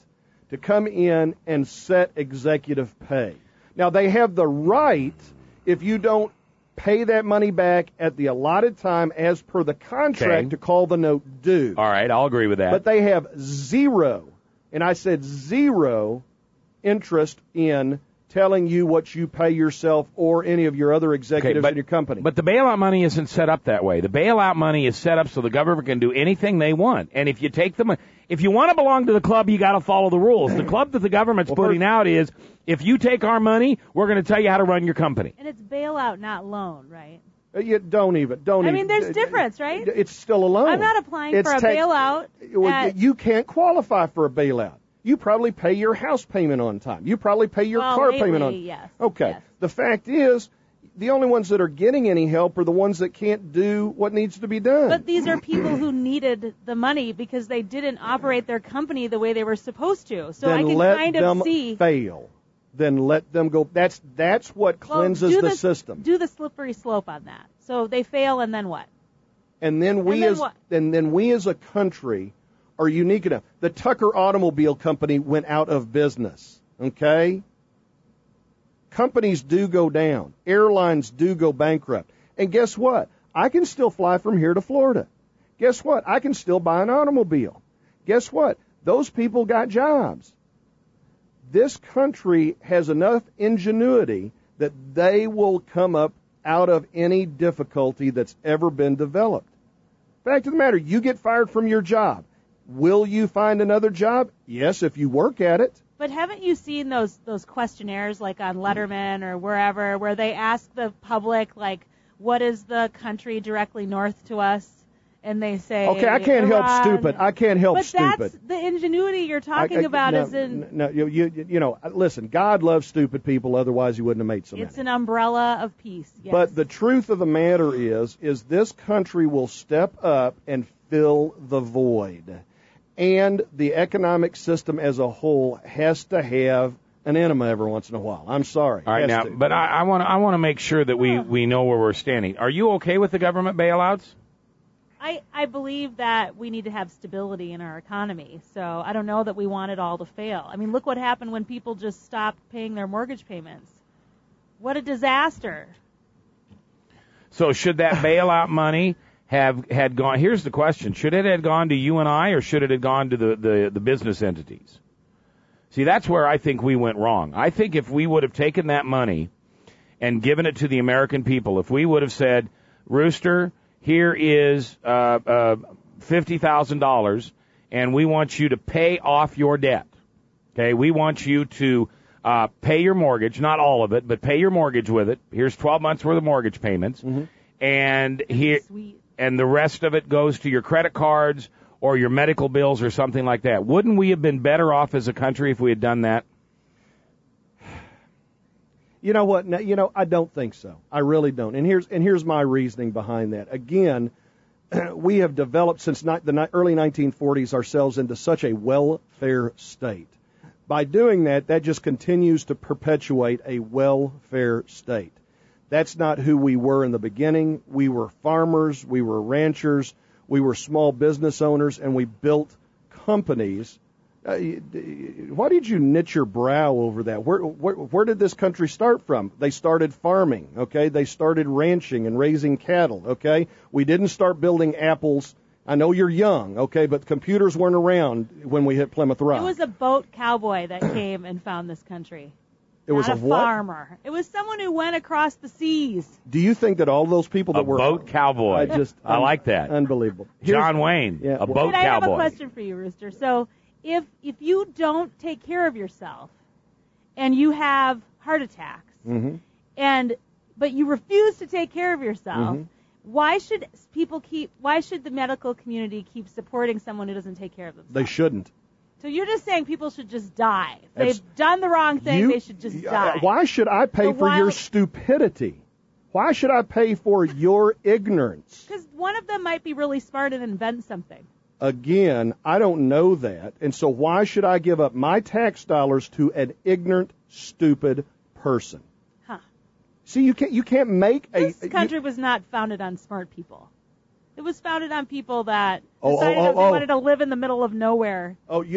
to come in and set executive pay. Now, they have the right, if you don't pay that money back at the allotted time as per the contract, to call the note due. All right, I'll agree with that. But they have zero, and I said zero, interest in telling you what you pay yourself or any of your other executives in your company. But the bailout money isn't set up that way. The bailout money is set up so the government can do anything they want. And if you take the money, if you want to belong to the club, you got to follow the rules. The club that the government's putting out is, if you take our money, we're going to tell you how to run your company. And it's bailout, not loan, right? You don't even. I mean, there's difference, right? It's still a loan. I'm not applying for a bailout. You can't qualify for a bailout. You probably pay your house payment on time. You probably pay your car payment on time. Yes. Okay. Yes. The fact is, the only ones that are getting any help are the ones that can't do what needs to be done. But these are people who needed the money because they didn't operate their company the way they were supposed to. So then I can let kind them of see. fail. Then let them go. That's what cleanses the system. Do the slippery slope on that. So they fail, and then what? And then we as a country are unique enough. The Tucker Automobile Company went out of business. Okay? Companies do go down. Airlines do go bankrupt. And guess what? I can still fly from here to Florida. Guess what? I can still buy an automobile. Guess what? Those people got jobs. This country has enough ingenuity that they will come up out of any difficulty that's ever been developed. Fact of the matter, you get fired from your job. Will you find another job? Yes, if you work at it. But haven't you seen those questionnaires like on Letterman or wherever where they ask the public, like, what is the country directly north to us? And they say, okay, I can't Iran. help stupid. I can't help stupid. But that's the ingenuity you're talking about. Listen, God loves stupid people, otherwise he wouldn't have made so many. It's an umbrella of peace. Yes. But the truth of the matter is this country will step up and fill the void. And the economic system as a whole has to have an enema every once in a while. I'm sorry. All right, now, but I want to make sure that we know where we're standing. Are you okay with the government bailouts? I believe that we need to have stability in our economy. So I don't know that we want it all to fail. I mean, look what happened when people just stopped paying their mortgage payments. What a disaster. So should that bailout money had gone? Here's the question: should it have gone to you and I, or should it have gone to the business entities? See, that's where I think we went wrong. I think if we would have taken that money and given it to the American people, if we would have said, Rooster, here is $50,000, and we want you to pay off your debt. Okay, we want you to pay your mortgage, not all of it, but pay your mortgage with it. Here's 12 months worth of mortgage payments, and the rest of it goes to your credit cards or your medical bills or something like that. Wouldn't we have been better off as a country if we had done that? You know what? I don't think so. I really don't. And here's my reasoning behind that. Again, we have developed since the early 1940s ourselves into such a welfare state. By doing that just continues to perpetuate a welfare state. That's not who we were in the beginning. We were farmers, we were ranchers, we were small business owners, and we built companies. Why did you knit your brow over that? Where did this country start from? They started farming, okay? They started ranching and raising cattle, okay? We didn't start building apples. I know you're young, okay, but computers weren't around when we hit Plymouth Rock. It was a boat cowboy that came and found this country. It was not a what? Farmer. It was someone who went across the seas. Do you think that all those people that were boat cowboy? I like that. Unbelievable. John Wayne, a boat cowboy. I have a question for you, Rooster. So if you don't take care of yourself and you have heart attacks, but you refuse to take care of yourself, why should the medical community keep supporting someone who doesn't take care of themselves? They shouldn't. So you're just saying people should just die. If they've done the wrong thing, they should just die. Why should I pay for your stupidity? Why should I pay for your ignorance? Because one of them might be really smart and invent something. Again, I don't know that, and so why should I give up my tax dollars to an ignorant, stupid person? Huh. See, you can't make This country was not founded on smart people. It was founded on people that decided they wanted to live in the middle of nowhere.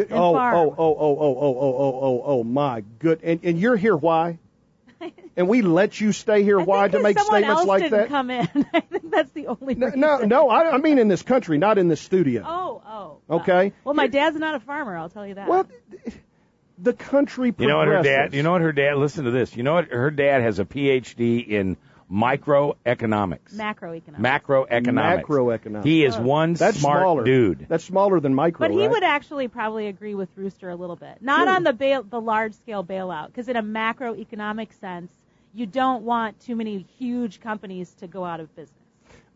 My good. And you're here why? And we let you stay here why to make statements like that? Come in. I think that's the only reason. No, I mean in this country, not in this studio. Okay. Well, my dad's not a farmer, I'll tell you that. Well, the country progresses. You know what her dad, listen to this. You know what, her dad has a PhD in microeconomics. Macroeconomics. He is That's smart smaller. dude. That's smaller than micro, But he right? would actually probably agree with Rooster a little bit. Not on the large-scale bailout, because in a macroeconomic sense, you don't want too many huge companies to go out of business.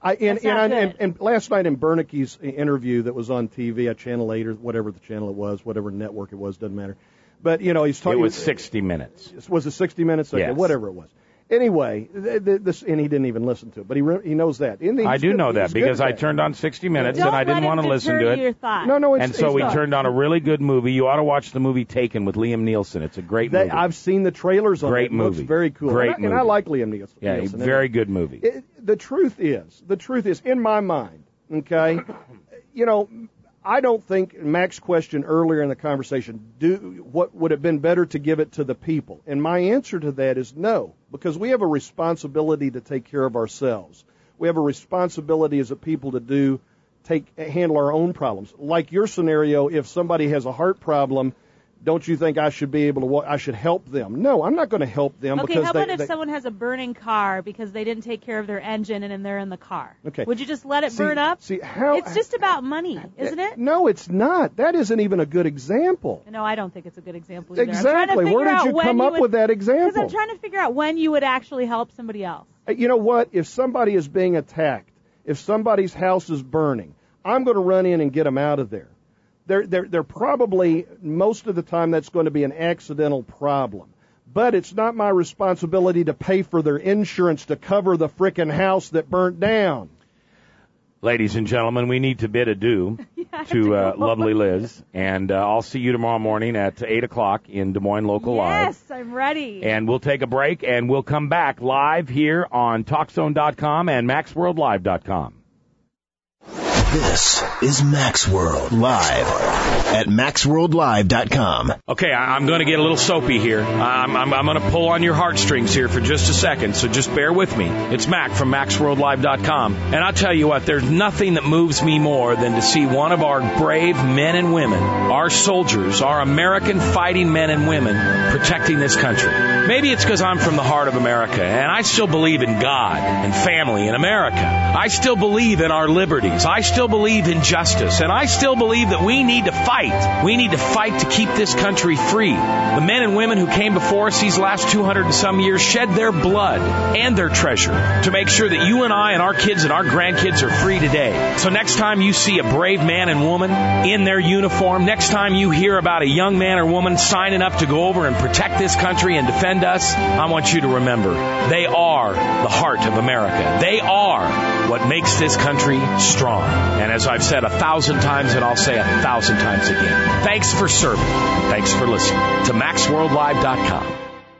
And last night in Bernicke's interview that was on TV at Channel 8 or whatever the channel it was, whatever network it was, doesn't matter. But, he's talking... It was 60 Minutes. Was it 60 Minutes? Okay, yes. Whatever it was. Anyway, this, and he didn't even listen to it, but he knows that. I do know that because I turned on 60 Minutes and I didn't want to listen to it. No, so we turned on a really good movie. You ought to watch the movie Taken with Liam Neeson. It's a great movie. I've seen the trailers on it. Great movie. Looks very cool. Great movie. And I like Liam Neeson. Yeah, very good movie. The truth is, in my mind, okay, I don't think Mac's question earlier in the conversation, what would have been better to give it to the people? And my answer to that is no, because we have a responsibility to take care of ourselves. We have a responsibility as a people to handle our own problems. Like your scenario, if somebody has a heart problem, don't you think I should be able to I should help them? No, I'm not going to help them. Okay, how about if someone has a burning car because they didn't take care of their engine and they're in the car? Okay. Would you just let it burn up? It's just about money, isn't it? No, it's not. That isn't even a good example. No, I don't think it's a good example either. Exactly. Where did you come up with that example? Because I'm trying to figure out when you would actually help somebody else. You know what? If somebody is being attacked, if somebody's house is burning, I'm going to run in and get them out of there. They're probably, most of the time, that's going to be an accidental problem. But it's not my responsibility to pay for their insurance to cover the frickin' house that burnt down. Ladies and gentlemen, we need to bid adieu to lovely Liz. And I'll see you tomorrow morning at 8 o'clock in Des Moines Local Live. Yes, I'm ready. And we'll take a break, and we'll come back live here on TalkZone.com and MaxWorldLive.com. This is Max World Live at MaxWorldLive.com. Okay, I'm going to get a little soapy here. I'm going to pull on your heartstrings here for just a second, so just bear with me. It's Mac from MaxWorldLive.com, and I'll tell you what, there's nothing that moves me more than to see one of our brave men and women, our soldiers, our American fighting men and women, protecting this country. Maybe it's because I'm from the heart of America, and I still believe in God and family in America. I still believe in our liberties. I still believe in justice, and I still believe that we need to fight. We need to fight to keep this country free. The men and women who came before us these last 200 and some years shed their blood and their treasure to make sure that you and I and our kids and our grandkids are free today. So next time you see a brave man and woman in their uniform, next time you hear about a young man or woman signing up to go over and protect this country and defend us, I want you to remember, they are the heart of America. They are what makes this country strong. And as I've said 1,000 times, and I'll say 1,000 times again, thanks for serving. Thanks for listening to MaxWorldLive.com.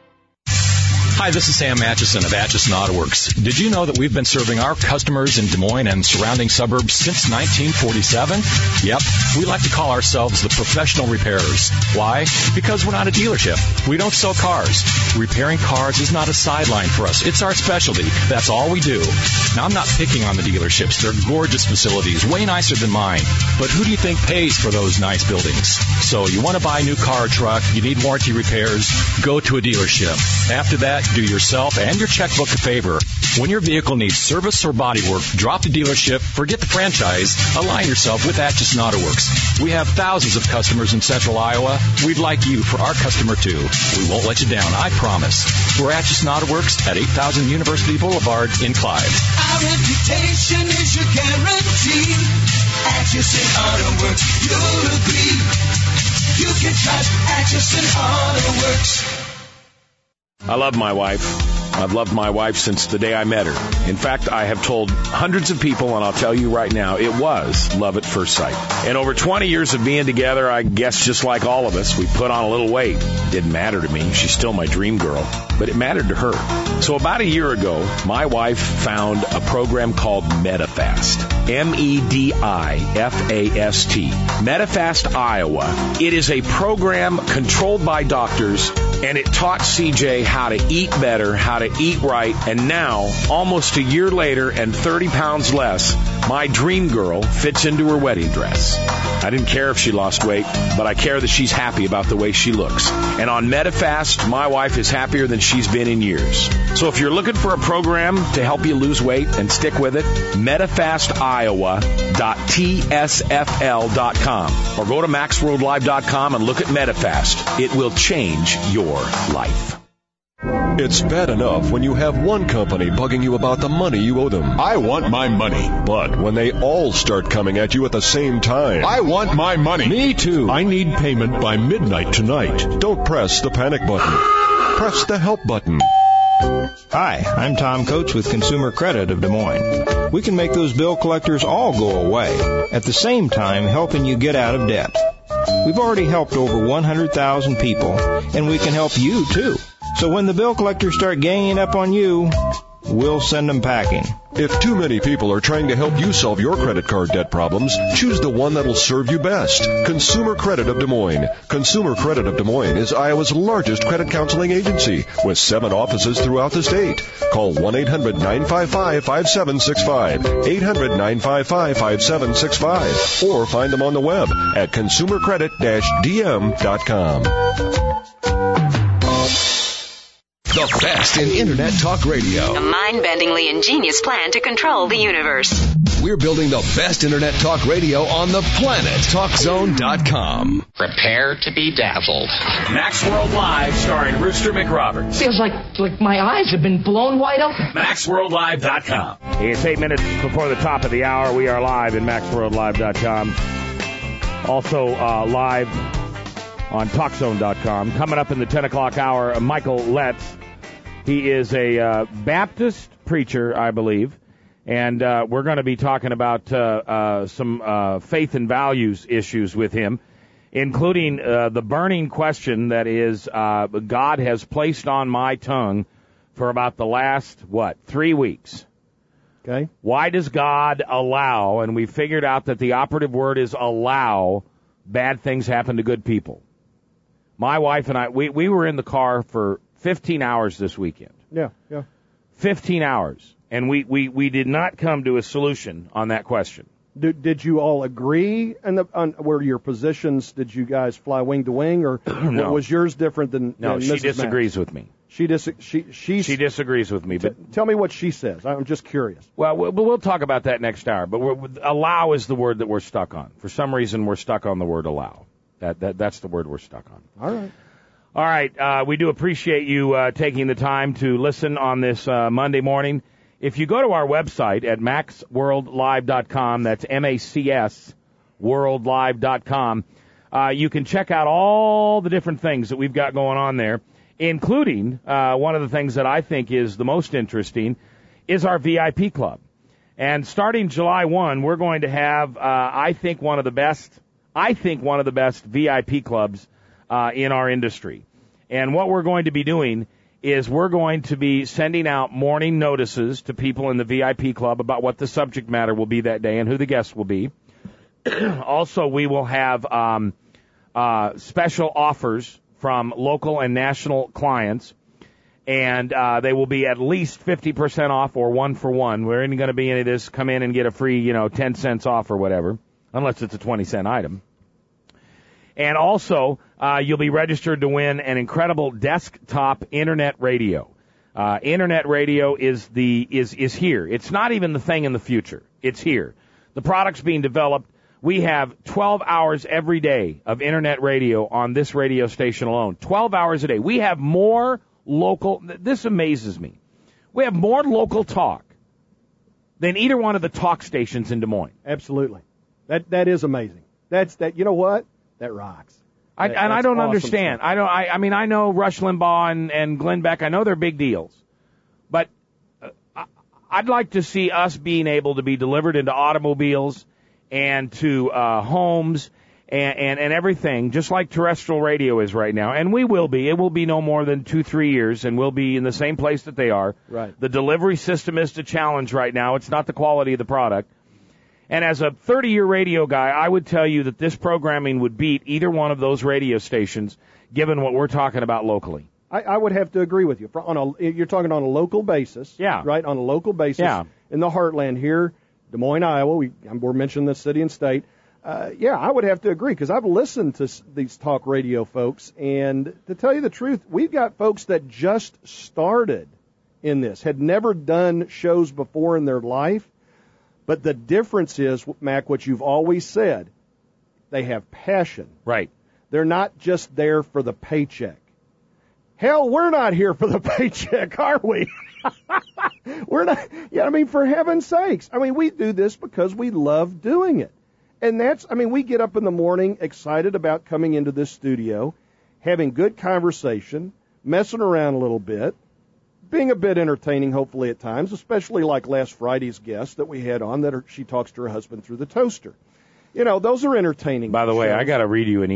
Hi, this is Sam Atchison of Atchison Auto Works. Did you know that we've been serving our customers in Des Moines and surrounding suburbs since 1947? Yep, we like to call ourselves the professional repairers. Why? Because we're not a dealership. We don't sell cars. Repairing cars is not a sideline for us. It's our specialty. That's all we do. Now, I'm not picking on the dealerships. They're gorgeous facilities, way nicer than mine. But who do you think pays for those nice buildings? So you want to buy a new car or truck, you need warranty repairs, go to a dealership. After that, do yourself and your checkbook a favor. When your vehicle needs service or body work, drop the dealership, forget the franchise, align yourself with Atchison Auto Works. We have thousands of customers in central Iowa. We'd like you for our customer too. We won't let you down, I promise. We're Atchison Auto Works at 8000 University Boulevard in Clive. Our reputation is your guarantee. Atchison Auto Works, you'll agree. You can trust Atchison Auto Works. I love my wife. I've loved my wife since the day I met her. In fact, I have told hundreds of people, and I'll tell you right now, it was love at first sight. And over 20 years of being together, I guess just like all of us, we put on a little weight. Didn't matter to me. She's still my dream girl. But it mattered to her. So about a year ago, my wife found a program called Medifast. MEDIFAST. Medifast Iowa. It is a program controlled by doctors, and it taught CJ how to eat better, how to eat right, and now, almost a year later and 30 pounds less, my dream girl fits into her wedding dress. I didn't care if she lost weight, but I care that she's happy about the way she looks. And on Medifast, my wife is happier than she's been in years. So if you're looking for a program to help you lose weight and stick with it, MedifastIowa.tsfl.com or go to MaxWorldLive.com and look at Medifast. It will change your life. It's bad enough when you have one company bugging you about the money you owe them. I want my money. But when they all start coming at you at the same time. I want my money. Me too. I need payment by midnight tonight. Don't press the panic button. Press the help button. Hi, I'm Tom Coates with Consumer Credit of Des Moines. We can make those bill collectors all go away, at the same time helping you get out of debt. We've already helped over 100,000 people, and we can help you too. So when the bill collectors start ganging up on you, we'll send them packing. If too many people are trying to help you solve your credit card debt problems, choose the one that'll serve you best. Consumer Credit of Des Moines. Consumer Credit of Des Moines is Iowa's largest credit counseling agency with 7 offices throughout the state. Call 1-800-955-5765, 800-955-5765, or find them on the web at consumercredit-dm.com. The best in Internet talk radio. A mind-bendingly ingenious plan to control the universe. We're building the best Internet talk radio on the planet. TalkZone.com. Prepare to be dazzled. Max World Live, starring Rooster McRoberts. Feels like my eyes have been blown wide open. MaxWorldLive.com. It's 8 minutes before the top of the hour. We are live in MaxWorldLive.com. Also live on TalkZone.com. Coming up in the 10 o'clock hour, Michael Letts. He is a Baptist preacher, I believe, and we're going to be talking about some faith and values issues with him, including the burning question that is God has placed on my tongue for about the last, 3 weeks. Okay. Why does God allow, and we figured out that the operative word is allow, bad things happen to good people? My wife and I, we were in the car for 15 hours this weekend. Yeah. 15 hours. And we did not come to a solution on that question. Did you all agree on where your positions? Did you guys fly wing to wing, or No. was yours different than No, she Mrs. disagrees Max? with me. She disagrees with me. But tell me what she says. I'm just curious. Well, we'll talk about that next hour. But allow is the word that we're stuck on. For some reason, we're stuck on the word allow. That's the word we're stuck on. All right. We do appreciate you taking the time to listen on this Monday morning. If you go to our website at MaxWorldLive.com, that's MACS worldlive.com, you can check out all the different things that we've got going on there, including one of the things that I think is the most interesting is our VIP club. And starting July 1, we're going to have, I think one of the best VIP clubs in our industry. And what we're going to be doing is we're going to be sending out morning notices to people in the VIP club about what the subject matter will be that day and who the guests will be. Also, we will have special offers from local and national clients, and they will be at least 50% off or 1-for-1. There ain't going to be any of this come in and get a free, 10 cents off or whatever, unless it's a 20-cent item. And also, you'll be registered to win an incredible desktop internet radio. Internet radio is here. It's not even the thing in the future. It's here. The product's being developed. We have 12 hours every day of internet radio on this radio station alone. 12 hours a day. We have more local. This amazes me. We have more local talk than either one of the talk stations in Des Moines. Absolutely. That is amazing. You know what? That rocks. I don't awesome understand. stuff. I know Rush Limbaugh and Glenn Beck. I know they're big deals. But I'd like to see us being able to be delivered into automobiles and to homes and everything, just like terrestrial radio is right now. And we will be. It will be no more than 2-3 years, and we'll be in the same place that they are. Right. The delivery system is the challenge right now. It's not the quality of the product. And as a 30-year radio guy, I would tell you that this programming would beat either one of those radio stations, given what we're talking about locally. I would have to agree with you. You're talking on a local basis. Yeah. Right, on a local basis. Yeah. In the heartland here, Des Moines, Iowa, we're mentioning the city and state. I would have to agree, because I've listened to these talk radio folks, and to tell you the truth, we've got folks that just started in this, had never done shows before in their life. But the difference is, Mac, what you've always said, they have passion. Right. They're not just there for the paycheck. Hell, we're not here for the paycheck, are we? We're not. Yeah, I mean, for heaven's sakes. I mean, we do this because we love doing it. And we get up in the morning excited about coming into this studio, having good conversation, messing around a little bit, being a bit entertaining, hopefully, at times, especially like last Friday's guest that we had on, she talks to her husband through the toaster. You know, those are entertaining. By the way, shows. I got to read you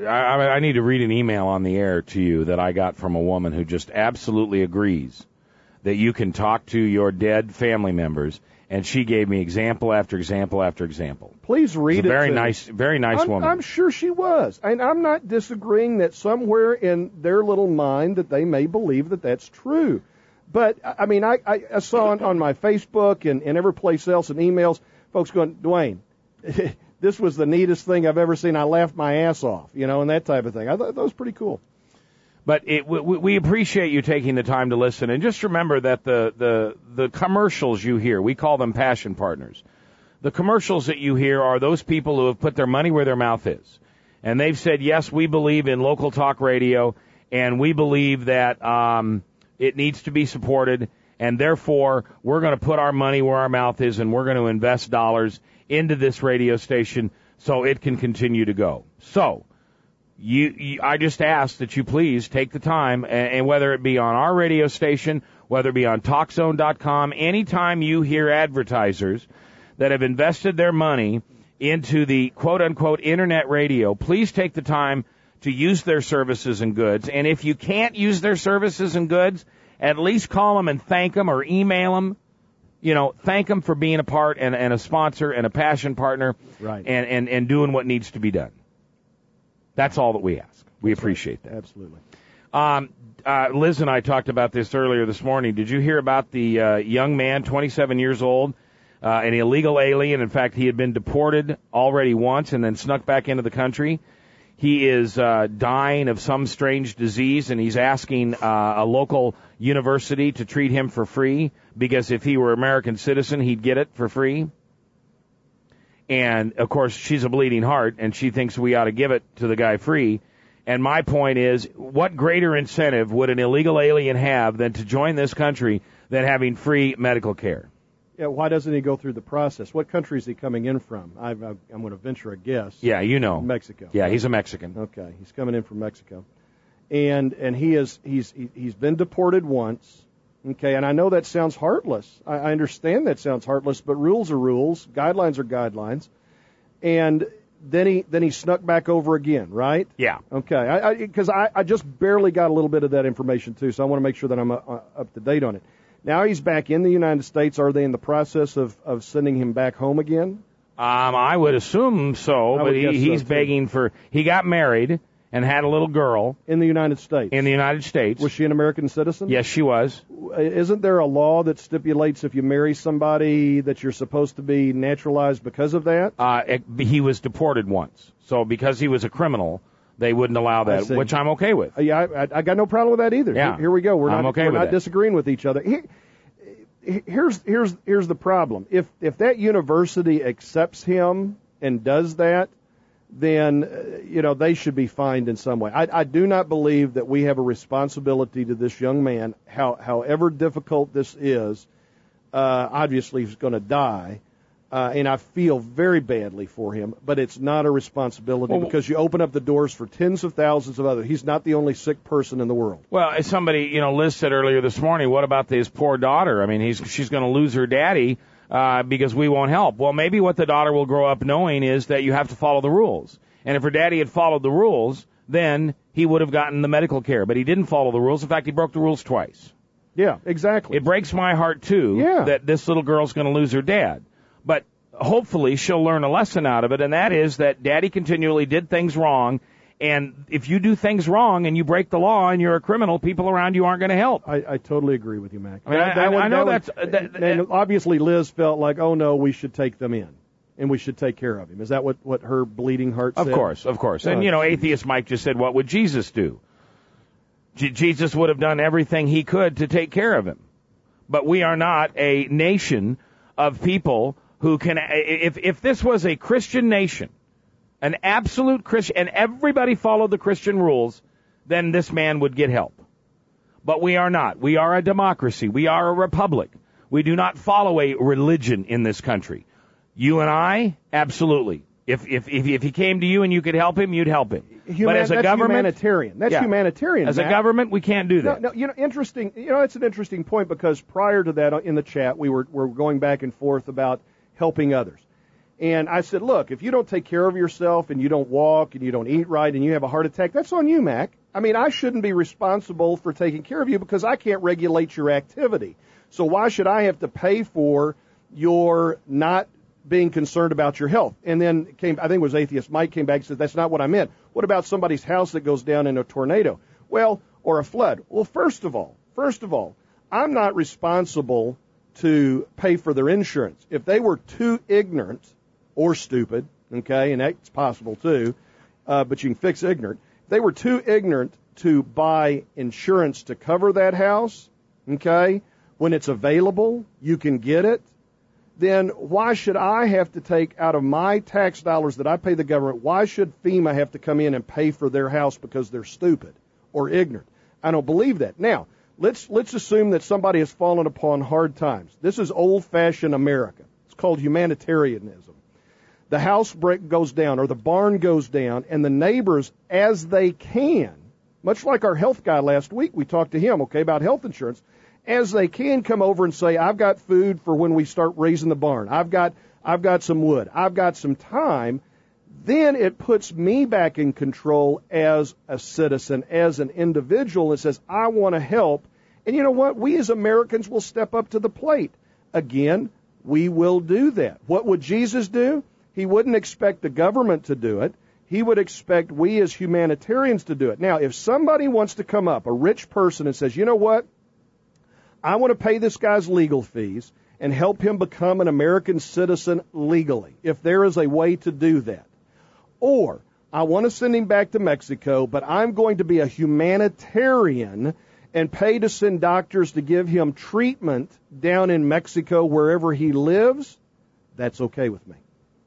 I need to read an email on the air to you that I got from a woman who just absolutely agrees that you can talk to your dead family members, and she gave me example after example after example. Please read it. Very nice woman. I'm sure she was. And I'm not disagreeing that somewhere in their little mind that they may believe that that's true. But, I mean, I saw on my Facebook and every place else in emails, folks going, Dwayne, this was the neatest thing I've ever seen. I laughed my ass off, and that type of thing. I thought that was pretty cool. But we appreciate you taking the time to listen. And just remember that the commercials you hear, we call them passion partners. The commercials that you hear are those people who have put their money where their mouth is. And they've said, yes, we believe in local talk radio, and we believe that it needs to be supported, and therefore we're going to put our money where our mouth is, and we're going to invest dollars into this radio station so it can continue to go. So I just ask that you please take the time, and whether it be on our radio station, whether it be on TalkZone.com, anytime you hear advertisers that have invested their money into the quote-unquote internet radio, please take the time to use their services and goods. And if you can't use their services and goods, at least call them and thank them, or email them. Thank them for being a part and a sponsor and a passion partner, right, and doing what needs to be done. That's all that we ask. We appreciate that. Absolutely. Liz and I talked about this earlier this morning. Did you hear about the young man, 27 years old, an illegal alien? In fact, he had been deported already once and then snuck back into the country. He is dying of some strange disease, and he's asking a local university to treat him for free, because if he were an American citizen, he'd get it for free. And, of course, she's a bleeding heart, and she thinks we ought to give it to the guy free. And my point is, what greater incentive would an illegal alien have than to join this country than having free medical care? Yeah, why doesn't he go through the process? What country is he coming in from? I'm going to venture a guess. Yeah, Mexico. Yeah, he's a Mexican. Okay, he's coming in from Mexico, and he's been deported once. Okay, and I know that sounds heartless. I understand that sounds heartless, but rules are rules, guidelines are guidelines, and then he snuck back over again, right? Yeah. Okay, because I just barely got a little bit of that information too, so I want to make sure that I'm up to date on it. Now he's back in the United States. Are they in the process of sending him back home again? I would assume so, but he's begging for. He got married and had a little girl in the United States. In the United States. Was she an American citizen? Yes, she was. Isn't there a law that stipulates if you marry somebody that you're supposed to be naturalized because of that? He was deported once, so because he was a criminal, they wouldn't allow that, which I'm okay with. Yeah, I got no problem with that either. Yeah. Here we go. We're not disagreeing with each other. Here's the problem. If that university accepts him and does that, then they should be fined in some way. I do not believe that we have a responsibility to this young man, however difficult this is. Obviously, he's going to die. And I feel very badly for him, but it's not a responsibility because you open up the doors for tens of thousands of others. He's not the only sick person in the world. Well, as somebody, Liz said earlier this morning, what about his poor daughter? I mean, she's going to lose her daddy because we won't help. Well, maybe what the daughter will grow up knowing is that you have to follow the rules. And if her daddy had followed the rules, then he would have gotten the medical care. But he didn't follow the rules. In fact, he broke the rules twice. Yeah, exactly. It breaks my heart, too, that this little girl's going to lose her dad. But hopefully she'll learn a lesson out of it, and that is that Daddy continually did things wrong, and if you do things wrong and you break the law and you're a criminal, people around you aren't going to help. I totally agree with you, Mac. I mean, I know that's... And obviously Liz felt like, oh, no, we should take them in, and we should take care of him. Is that what her bleeding heart said? Of course. And, Atheist Mike just said, what would Jesus do? Jesus would have done everything he could to take care of him. But we are not a nation of people who can, if this was a Christian nation, an absolute Christian, and everybody followed the Christian rules, then this man would get help. But we are not. We are a democracy. We are a republic. We do not follow a religion in this country. You and I, absolutely. If he came to you and you could help him, you'd help him. But as a government, humanitarian. That's humanitarian. As a government, we can't do that. No, interesting. It's an interesting point because prior to that, in the chat, we were going back and forth about helping others. And I said, look, if you don't take care of yourself and you don't walk and you don't eat right and you have a heart attack, that's on you, Mac. I mean, I shouldn't be responsible for taking care of you because I can't regulate your activity. So why should I have to pay for your not being concerned about your health? And then I think it was Atheist Mike came back and said, that's not what I meant. What about somebody's house that goes down in a tornado? Well, or a flood? Well, first of all, I'm not responsible to pay for their insurance. If they were too ignorant or stupid, okay, and that's possible too, but you can fix ignorant. If they were too ignorant to buy insurance to cover that house, okay, when it's available, you can get it, then why should I have to take out of my tax dollars that I pay the government, why should FEMA have to come in and pay for their house because they're stupid or ignorant? I don't believe that. Now, let's assume that somebody has fallen upon hard times. This is old-fashioned America. It's called humanitarianism. The house brick goes down or the barn goes down, and the neighbors, as they can, much like our health guy last week, we talked to him, okay, about health insurance, as they can come over and say, I've got food for when we start raising the barn. I've got some wood. I've got some time. Then it puts me back in control as a citizen, as an individual, and says, I want to help. And you know what? We as Americans will step up to the plate. Again, we will do that. What would Jesus do? He wouldn't expect the government to do it. He would expect we as humanitarians to do it. Now, if somebody wants to come up, a rich person, and says, you know what? I want to pay this guy's legal fees and help him become an American citizen legally, if there is a way to do that. Or I want to send him back to Mexico, but I'm going to be a humanitarian and pay to send doctors to give him treatment down in Mexico wherever he lives, that's okay with me.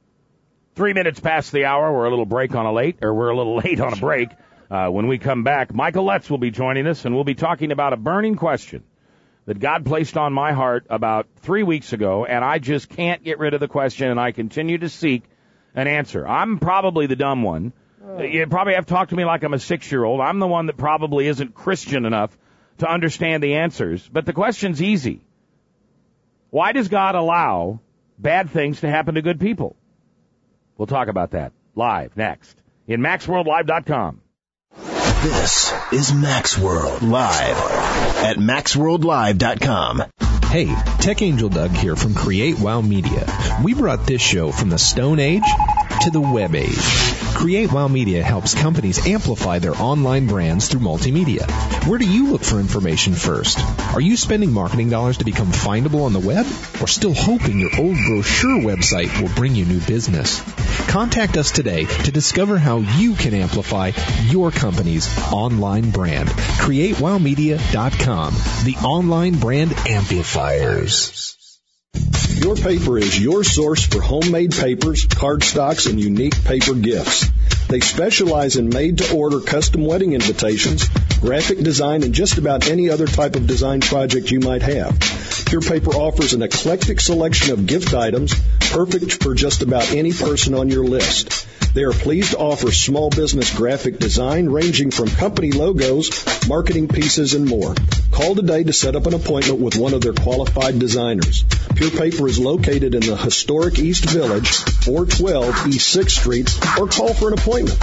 3 minutes past the hour. We're a little late on a break. When we come back, Michael Letts will be joining us, and we'll be talking about a burning question that God placed on my heart about 3 weeks ago, and I just can't get rid of the question, and I continue to seek an answer. I'm probably the dumb one. You probably have talked to me like I'm a 6-year-old. I'm the one that probably isn't Christian enough to understand the answers. But the question's easy. Why does God allow bad things to happen to good people? We'll talk about that live next in MaxWorldLive.com. This is Max World Live at MaxWorldLive.com. Hey, Tech Angel Doug here from Create Wow Media. We brought this show from the Stone Age to the Web Age. Create Wow Media helps companies amplify their online brands through multimedia. Where do you look for information first? Are you spending marketing dollars to become findable on the web? Or still hoping your old brochure website will bring you new business? Contact us today to discover how you can amplify your company's online brand. CreateWowMedia.com, the online brand amplifiers. Your Paper is your source for homemade papers, cardstocks, and unique paper gifts. They specialize in made-to-order custom wedding invitations, graphic design, and just about any other type of design project you might have. Pure Paper offers an eclectic selection of gift items, perfect for just about any person on your list. They are pleased to offer small business graphic design ranging from company logos, marketing pieces, and more. Call today to set up an appointment with one of their qualified designers. Pure Paper is located in the historic East Village, 412 East 6th Street, or call for an appointment,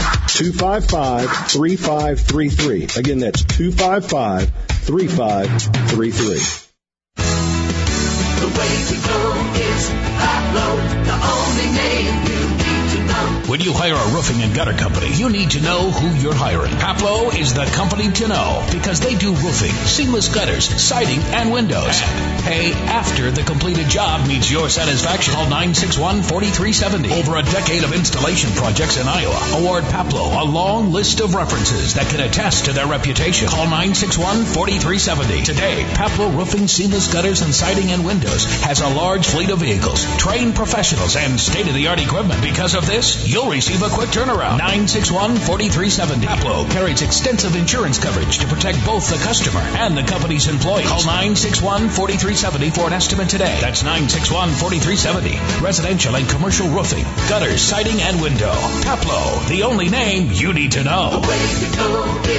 255-3533. Again, that's 255-3533. The way to go is Pablo, the only name you need to know. When you hire a roofing and gutter company, you need to know who you're hiring. Paplo is the company to know because they do roofing, seamless gutters, siding, and windows. And pay after the completed job meets your satisfaction. Call 961-4370. Over a decade of installation projects in Iowa. Award Paplo a long list of references that can attest to their reputation. Call 961-4370. Today, Paplo Roofing, Seamless Gutters, and Siding and Windows has a large fleet of vehicles, trained professionals, and state-of-the-art equipment. Because of this, you'll receive a quick turnaround. 961-4370. Paplo carries extensive insurance coverage to protect both the customer and the company's employees. Call 961-4370 for an estimate today. That's 961-4370. Residential and commercial roofing, gutters, siding, and window. Paplo, the only name you need to know. The way to go is